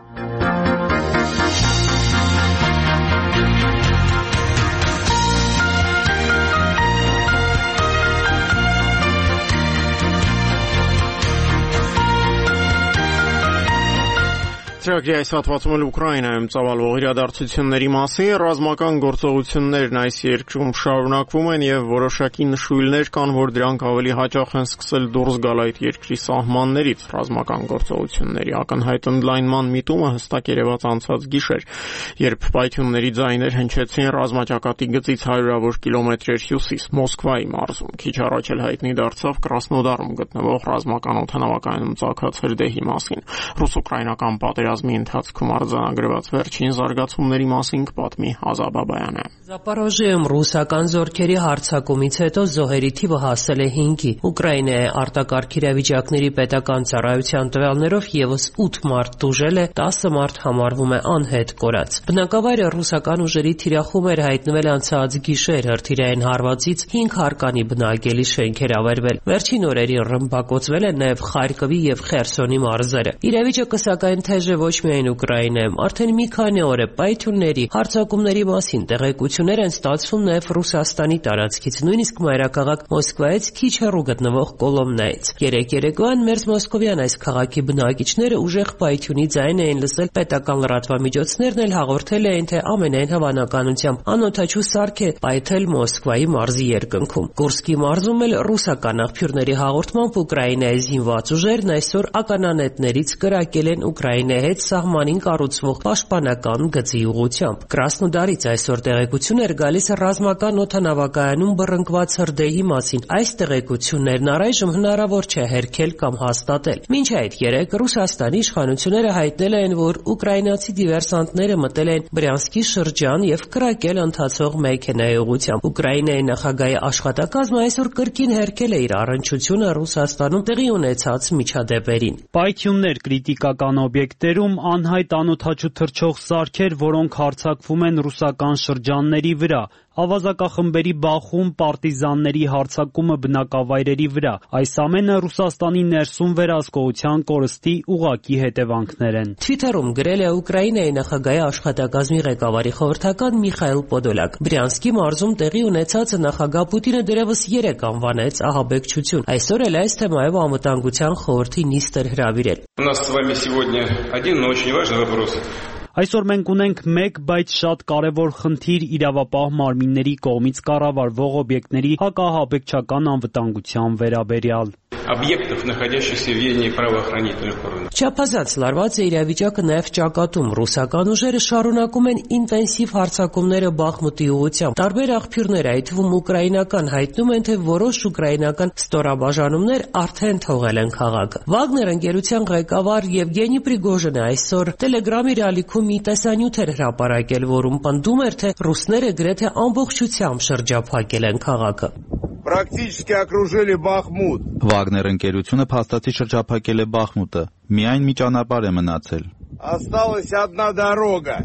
Ծրագրի այս հատվածում էլ Ուկրաինայում ծավալվող իրադարձությունների մասին ռազմական գործողություններն այս երկրում շարունակվում են եւ որոշակի նշույլներ կան, որ դրանք ավելի հաճախ են սկսել դուրս գալ այդ երկրի սահմաններից։ Ռազմական գործողությունների ակնհայտ ընդլայնման միտումը հստակ երևաց անցած գիշեր, երբ պայթյունների ձայներ հնչեցին ռազմաճակատի գծից 100-ավոր կիլոմետրեր հյուսիս Մոսկվայի մարզում։ Քիչ առաջ էլ հայտնի դարձավ Կրասնոդարում գտնվող ռազմական օդանավակայանում ծագած հրդեհի մասին։ Ռուս-ուկրաինական պատերազմի պատերազմի ընթացքում արձանագրված վերջին զարգացումների մասին կպատմի Ազա Բաբայանը։ Զապարոժիայում ռուսական զորքերի հարձակումից հետո զոհերի թիվը հասել է 5-ի։ Ուկրաինայի արտակարգ իրավիճակների պետական ծառայության տվյալներով եւս 8 մարդ տուժել է, 10 մարդ համարվում է անհետ կորած։ Բնակավայրը ռուսական ուժերի թիրախում էր հայտնվել անցած գիշեր, հրթիռային հարվածից 5 հարկանի բնակելի շենքեր ավերվել։ Վերջին օրերին ռմբակոծվել են նաև Խարկովի եւ Խերսոնի մարզերը։ Իրավիճակը սակայն թեժ է ոչ միայն Ուկրաինայում, արդեն մի քանի օր է պայթյունների, հարձակումների մասին տեղեկություններ են ստացվում նաև Ռուսաստանի տարածքից, նույնիսկ մայրաքաղաք Մոսկվայից քիչ հեռու գտնվող Կոլոմնայից։ Երեկ երեկոյան Մերձ Մոսկովյան այս քաղաքի բնակիչները ուժեղ պայթյունի ձայն էին լսել, պետական լրատվամիջոցներն էլ հաղորդել էին, թե ամենայն հավանականությամբ անօդաչու սարք է պայթել Մոսկվայի մարզի երկնքում։ Կուրսկի մարզում էլ ռուսական աղբյուրների հաղորդմամբ Ուկրաինայի զինված ուժերն այսօր ականանետներից կրակել են Ուկրաինայի հետ սահմանին կառուցվող պաշտպանական գծի ուղղությամբ։ Կրասնոդարից այսօր տեղեկություն էր գալիս ռազմական օդանավակայանում բռնկված հրդեհի մասին։ Այս տեղեկություններն առայժմ հնարավոր չէ հերքել կամ հաստատել։ Մինչ այդ երեկ Ռուսաստանի իշխանությունները հայտնել են, որ ուկրաինացի դիվերսանտները մտել են Բրյանսկի շրջան եւ կրակել ընթացող մեքենայի ուղղությամբ։ Ուկրաինայի նախագահի աշխատակազմը այսօր կրկին հերքել է իր առնչությունը Ռուսաստանում տեղի ունեցած միջադեպերին։ Պայթյուններ կրիտիկական օբյեկտերում, անհայտ անօդաչու թռչող սարքեր, որոնք հարձակվում են ռուսական շրջանների վրա, ավազակախմբերի բախում, պարտիզանների հարձակումը բնակավայրերի վրա։ Այս ամենը Ռուսաստանի ներսում վերահսկողության կորստի ուղղակի հետևանքներ են։ Թվիթերում գրել է Ուկրաինայի նախագահի աշխատակազմի ղեկավարի խորհրդական Միխայել Պոդոլակ։ Բրյանսկի մարզում տեղի ունեցածը նախագահ Պուտինը դեռևս 3 անվանեց ահաբեկչություն։ Այսօր էլ այս թեմայով անվտանգության խորհրդի նիստ էր հրավիրել։ У нас с вами сегодня один, но очень важный вопрос. Այսօր մենք ունենք մեկ, բայց շատ կարևոր խնդիր իրավապահ մարմինների կողմից կառավարվող օբյեկտների հակահաբեկչական անվտանգության վերաբերյալ։ Объектов, находящихся в ведении правоохранительных органов. Չափազանց լարված է իրավիճակը նաև ճակատում։ Ռուսական ուժերը շարունակում են ինտենսիվ հարձակումները Բախմուտի ուղղությամբ։ Տարբեր աղբյուրներ, այդ թվում ուկրաինական, հայտնում են, թե որոշ ուկրաինական ստորաբաժանումներ արդեն թողել են քաղաքը։ Վագներ ընկերության ղեկավար Եվգենի Պրիգոժինը այսօր Telegram իր ալիքում մի տեսանյութ էր հրապարակել, որում պնդում էր, թե ռուսները գրեթե ամբողջությամբ շրջափակել են քաղաքը։ Практически окружили Бахмут. Վագներ ընկերությունը փաստացի շրջափակել է Բախմուտը։ Միայն մի ճանապարհ է մնացել։ Осталась одна дорога.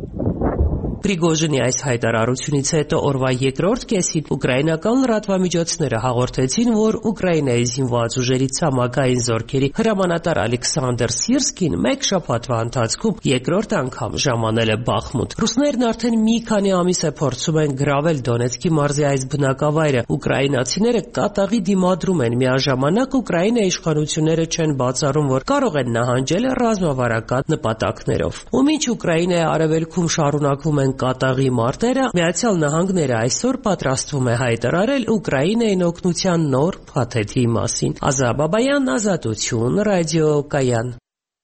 Պրիգոժինի այս հայտարարությունից հետո օրվա երկրորդ կեսին ուկրաինական լրատվամիջոցները հաղորդեցին, որ Ուկրաինայի զինված ուժերի ցամաքային զորքերի հրամանատար Ալեքսանդր Սիրսկին մեկ շաբաթվա ընթացքում երկրորդ անգամ ժամանել է Բախմուտ։ Ռուսներն արդեն մի քանի ամիս է փորձում են գրավել Դոնեցկի մարզի այս բնակավայրը։ Ուկրաինացիները կատաղի դիմադրում են, միաժամանակ Ուկրաինայի իշխանությունները չեն բացառում, որ կարող են նահանջել ռազմավարական նպատակներով։ Ու մինչ Ուկրաինայի արևելքում շարունակվում են կատաղի մարտերը, Միացյալ Նահանգները այսօր պատրաստվում է հայտարարել Ուկրաինային օգնության նոր փաթեթի մասին։ Ազա Բաբայան, Ազատություն, Ռադիո Կայան։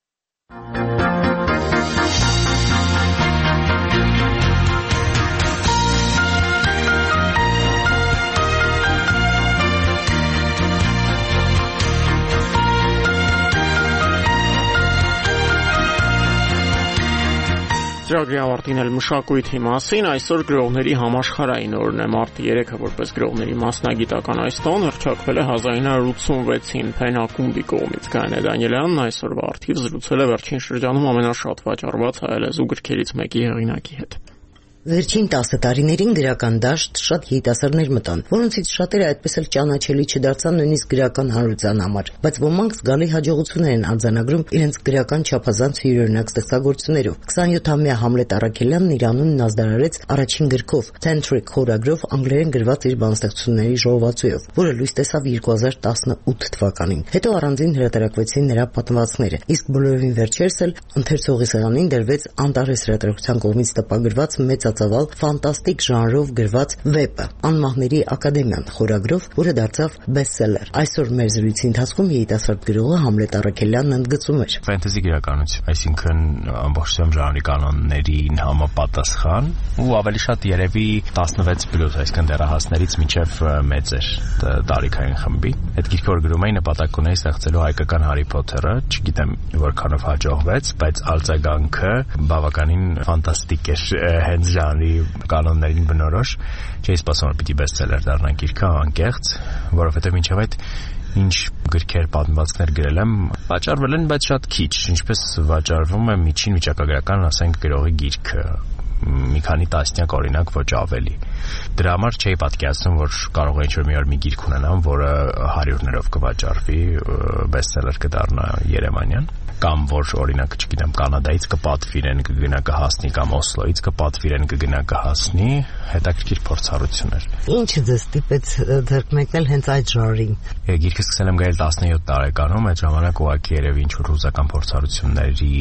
Ծրագրի ավարտին էլ մշակույթի մասին, այսօր գրողների համաշխարհային օրն է, մարտի 3-ը որպես գրողների մասնագիտական այս տոն հռչակվել է 1986-ին Փեն ակումբի կողմից։ Գայանե Դանիելյանն այսօրվա արդիվ զրուցել է վերջին շրջանում ամենաշատ վաճառված հայալեզու գրքերից մեկի հեղինակի հետ։ Վերջին 10 տարիներին գրական դաշտ շատ երիտասարդներ մտան, որոնցից շատերը այդպես էլ ճանաչելի չդարձան նույնիսկ գրական հանրության համար, բայց ոմանք զգալի հաջողություններ են արձանագրում իրենց գրական չափազանց յուրօրինակ ստեղծագործություններով։ 27-ամյա Համլետ Առաքելյանն իր անունն ազդարարեց առաջին գրքով Centric խորագրով անգլերեն գրված իր բանաստեղծությունների ժողովածուով, որը լույս տեսավ 2018 թվականին։ Հետո առանձին հրատարակվեցին նրա պատմվածքները, իսկ բոլորովին վերջերս էլ ընթերցողի սեղանին դրվեց Անտարես հրատարակության կողմից տպագրված մեծ արտածավալ ֆանտաստիկ ժանրով գրված վեպը Անմահների ակադեմիան խորագրով, որը դարձավ բեսթսելեր։ Այսօր մեր զրույցի ընթացքում երիտասարդ գրողը Համլետ Առաքելյանն ընդգծում էր. Ֆենտեզի գրականություն, այսինքն ամբողջությամբ ժանրի կանոններին համապատասխան ու ավելի շատ երևի 16+, այսինքն դեռահասներից մինչև մեծեր տարիքային խմբի։ Այդ գիրքը որ գրում էի նպատակ ունեի ստեղծելու հայկական Հարի Փոթերը, չգիտեմ որքանով հաջողվեց, բայց արձագանքը բավականին ֆանտաստիկ էր հենց ժանրի կանոններին բնորոշ։ Չէի սպասում որ պիտի բեսթսելեր դառնա գիրքը անկեղծ, որովհետև մինչև այդ ինչ գրքեր պատմվածքներ գրել եմ, վաճառվել են, բայց շատ քիչ, ինչպես վաճառվում է միջին վիճակագրական, ասենք, գրողի գիրքը, մի քանի տասնյակ օրինակ, ոչ ավելի։ Դրա համար չէի պատկերացնում, որ կարող է ինչ-որ մի օր մի գիրք ունենամ, որը 100-ներով կվաճառվի, բեսթսելեր կդառնա երևանյան, կամ որ օրինակ, չգիտեմ, Կանադայից կպատվիրեն, կգնա կհասնի, կամ Օսլոից կպատվիրեն, կգնա կհասնի, հետաքրքիր փորձառություն էր։ Ինչը ձեզ ստիպեց ձեռք մեկնել հենց այդ ժանրին։ Գիրքը սկսել եմ գրել 17 տարեկանում, այդ ժամանակ ուղղակի երևի ինչ-որ ռուսական փորձառությունների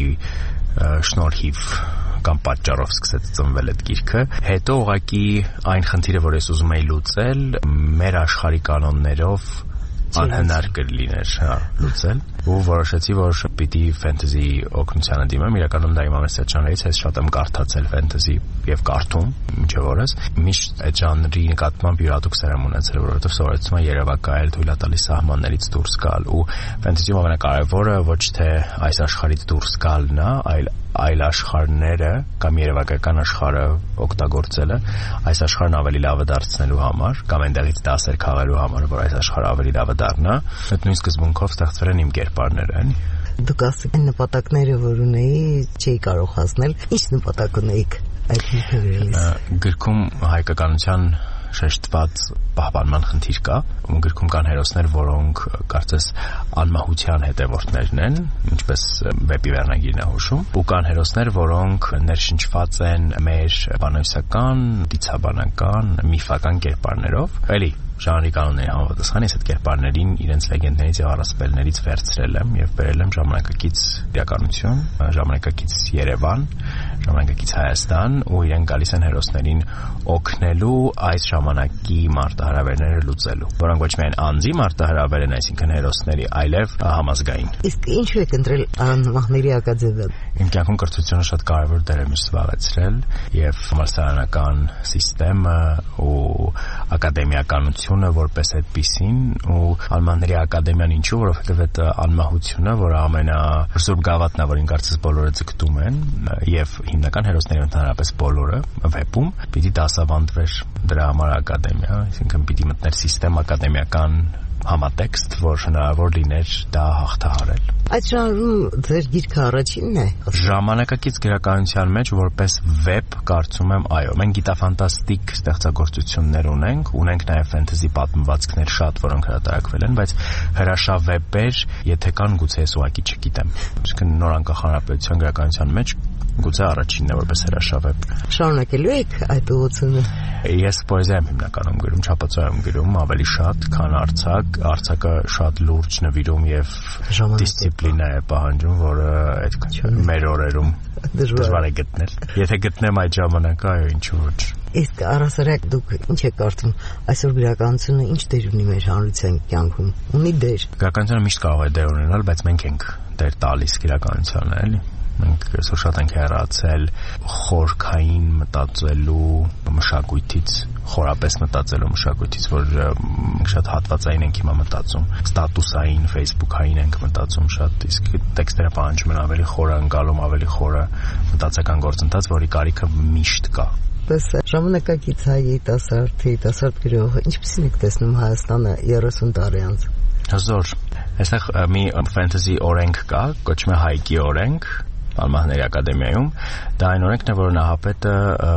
շնորհիվ կամ պատճառով սկսեց ծնվել այդ գիրքը։ Հետո ուղղակի այն խնդիրը, որ ես ուզում էի լուծել, մեր աշխարհի կանոններով անհնար կլիներ լուծել, ու որոշեցի, որ պիտի ֆենտեզի օգնությանը դիմեմ։ Իրականում դա իմ ամենասեր ժանրերից է, շատ եմ կարդացել ֆենտեզի եւ կարդում մինչեւ օրս։ Միշտ այդ ժանրի նկատմամբ յուրատուկ սեր եմ ունեցել, որովհետեւ սովորեցնում եմ երևակայել, թույլատալի սահմաններից դուրս գալ, ու ֆենտեզիում ամենակարևորը ոչ թե այս աշխարհից դուրս գալն է, այլ աշխարհները կամ երևակայական աշխարհը օգտագործելը, այս աշխարհն ավելի լավը դարձնելու համար կամ այնտեղից դասեր քաղելու համար, որ այս աշխարհը ավելի լավը դառնա, այդ նույն սկզբունքով ստեղծվել են իմ կերպարները։ Դուք ասեք այն նպատակները, որ ունեի, չէի կարող հասնել։ Ինչ նպատակ ունեիք այդ գիրքը գրելիս։ Գրքում հայկականության շեշտված պահպանման խնդիր կա, գրքում կան հերոսներ, որոնք կարծես անմահության հետևորդներն են, ինչպես վեպի վերնագիրն է հուշում, ու կան հերոսներ, որոնք ներշնչված են մեր բանոսական, դիցաբանական, միֆական կերպարներով։ Էլի ժանրի կանոնների համապատասխան ես այդ կերպարներին իրենց լեգենդներից եւ առասպելներից վերցրել եմ եւ բերել եմ ժամանակակից իրականություն, ժամանակակից Երևան, ժամանակակից Հայաստան, ու իրենք գալիս են հերոսներին օգնելու այս ժամանակի մարտահրավերները լուծելու, որոնք ոչ միայն անձի մարտահրավեր են, այսինքն հերոսների, այլև համազգային։ Իսկ ինչու եք ընտրել Անմահների ակադեմիան։ Իմ կյանքում կրթությունը շատ կարևոր դեր է միշտ զբաղեցրել, եւ համալսարանական համակարգը ու ակադեմիականությունը որպես այդպիսին, ու Անմահների ակադեմիան ինչու, որովհետեւ այդ անմահությունը, որը ամենազուրկ գավաթն է, որին կարծես բոլորը ձգտում են, եւ հիմնական հերոսները ընդհանրապես բոլորը վեպում պիտի դասավանդվեր դրա համար ակադեմիա, այսինքն պիտի մտներ համակարգ ակադեմիական համատեքստ, որ հնարավոր լիներ դա հաղթահարել։ Այդ ժանրում ձեր գիրքը առաջինն է։ Ժամանակակից գրականության մեջ որպես վեպ կարծում եմ, այո, մենք գիտաֆանտաստիկ ստեղծագործություններ ունենք նաև ֆենտեզի պատմվածքներ շատ, որոնք հրատարակվել են, բայց հրաշավեպեր, եթե կան, գուցե ես ուղղակի չգիտեմ։ Այսինքն նոր անկախ հանրապետության գրականության մեջ գուցե առաջինն է որպես հրաշավեպ։ Շարունակելու եք այդ ուղղությունը։ Ես պոեզիա եմ հիմնականում գրում, չափածո եմ գրում ավելի շատ, քան արձակ։ Արձակը շատ լուրջ նվիրում եւ դիսցիպլինա է պահանջում, որը այդ մեր օրերում դժվար է գտնել։ Եթե գտնեմ այդ ժամանակը, այո, ինչու ոչ։ Իսկ առասարակ դուք ինչ եք կարծում, այսօր գրականությունը ինչ դեր ունի մեր հանրության կյանքում։ Ունի դեր։ Գրականությունը միշտ կարող է դեր ունենալ, բայց մենք ենք դեր տալիս գրականությանը, էլի։ Մենք այսօր շատ ենք հեռացել խորքային մտածելու մշակույթից, խորապես մտածելու մշակույթից, որ մենք շատ հատվածային ենք հիմա մտածում, ստատուսային, ֆեյսբուքային ենք մտածում շատ, իսկ տեքստերը պահանջում են ավելի խորը ընկալում, ավելի խորը մտածական գործընթաց, որի կարիքը միշտ կա։ Ժամանակակից հայ երիտասարդ գրողը ինչպեսին եք տեսնում Հայաստանը 30 տարի անց։ Հզոր։ Այստեղ մի ֆենտեզի օրենք կա, կոչվում է Հայկի օրենք, Անմահների ակադեմիայում, դա այն օրենքն է, որ նահապետը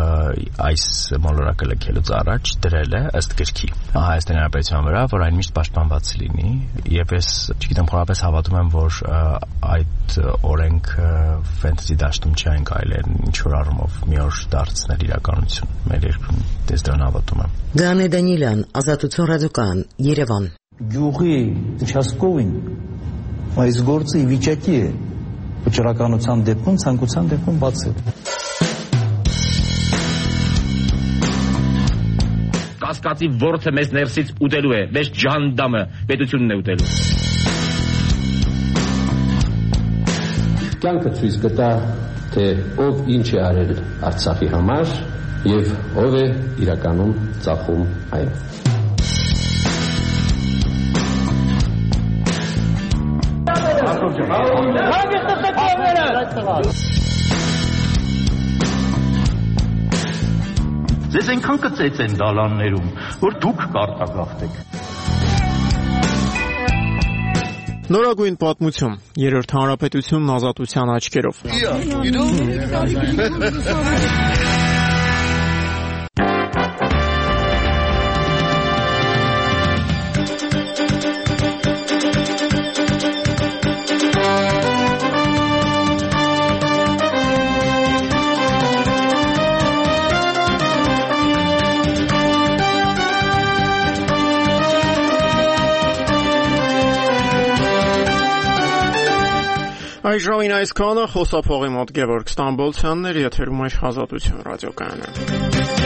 այս մոլորակը լքելուց առաջ դրել է ըստ գրքի Հայաստանի Հանրապետության վրա, որ այն միշտ պաշտպանված լինի, եւ ես չգիտեմ, խորապես հավատում եմ, որ այդ օրենքը ֆենտեզի դաշտում չի այն կարելի ինչ որ առումով մի օր դարձնել իրականություն մեր երկրում, դες դրան հավատում եմ։ Գանե Դանիելյան, Ազատություն ռադիոկայան, Երևան։ Գյուղի участковին այս գործը ի վիճակի է վճռականության դեպքում, ցանկության դեպքում բացել։ կասկածի ворթը մեզ ներսից ուտելու է, մեզ ջանդամը պետությունն է ուտելու։ Կյանքը ցույց կտա, թե ով ինչ է արել Արցախի համար եւ ով է իրականում ծախում այն։ Ձեզ այնքան կծեց են դալաններում, որ դուք կարտագաղթեք։ Նորագույն պատմություն, Երրորդ հանրապետությունն ազատության աչքերով։ Այժմին այսքանը, խոսափողի մոտ Գևորգ Ստամբոլցյանն էր, եթերում էր Ազատություն ռադիոկայանը։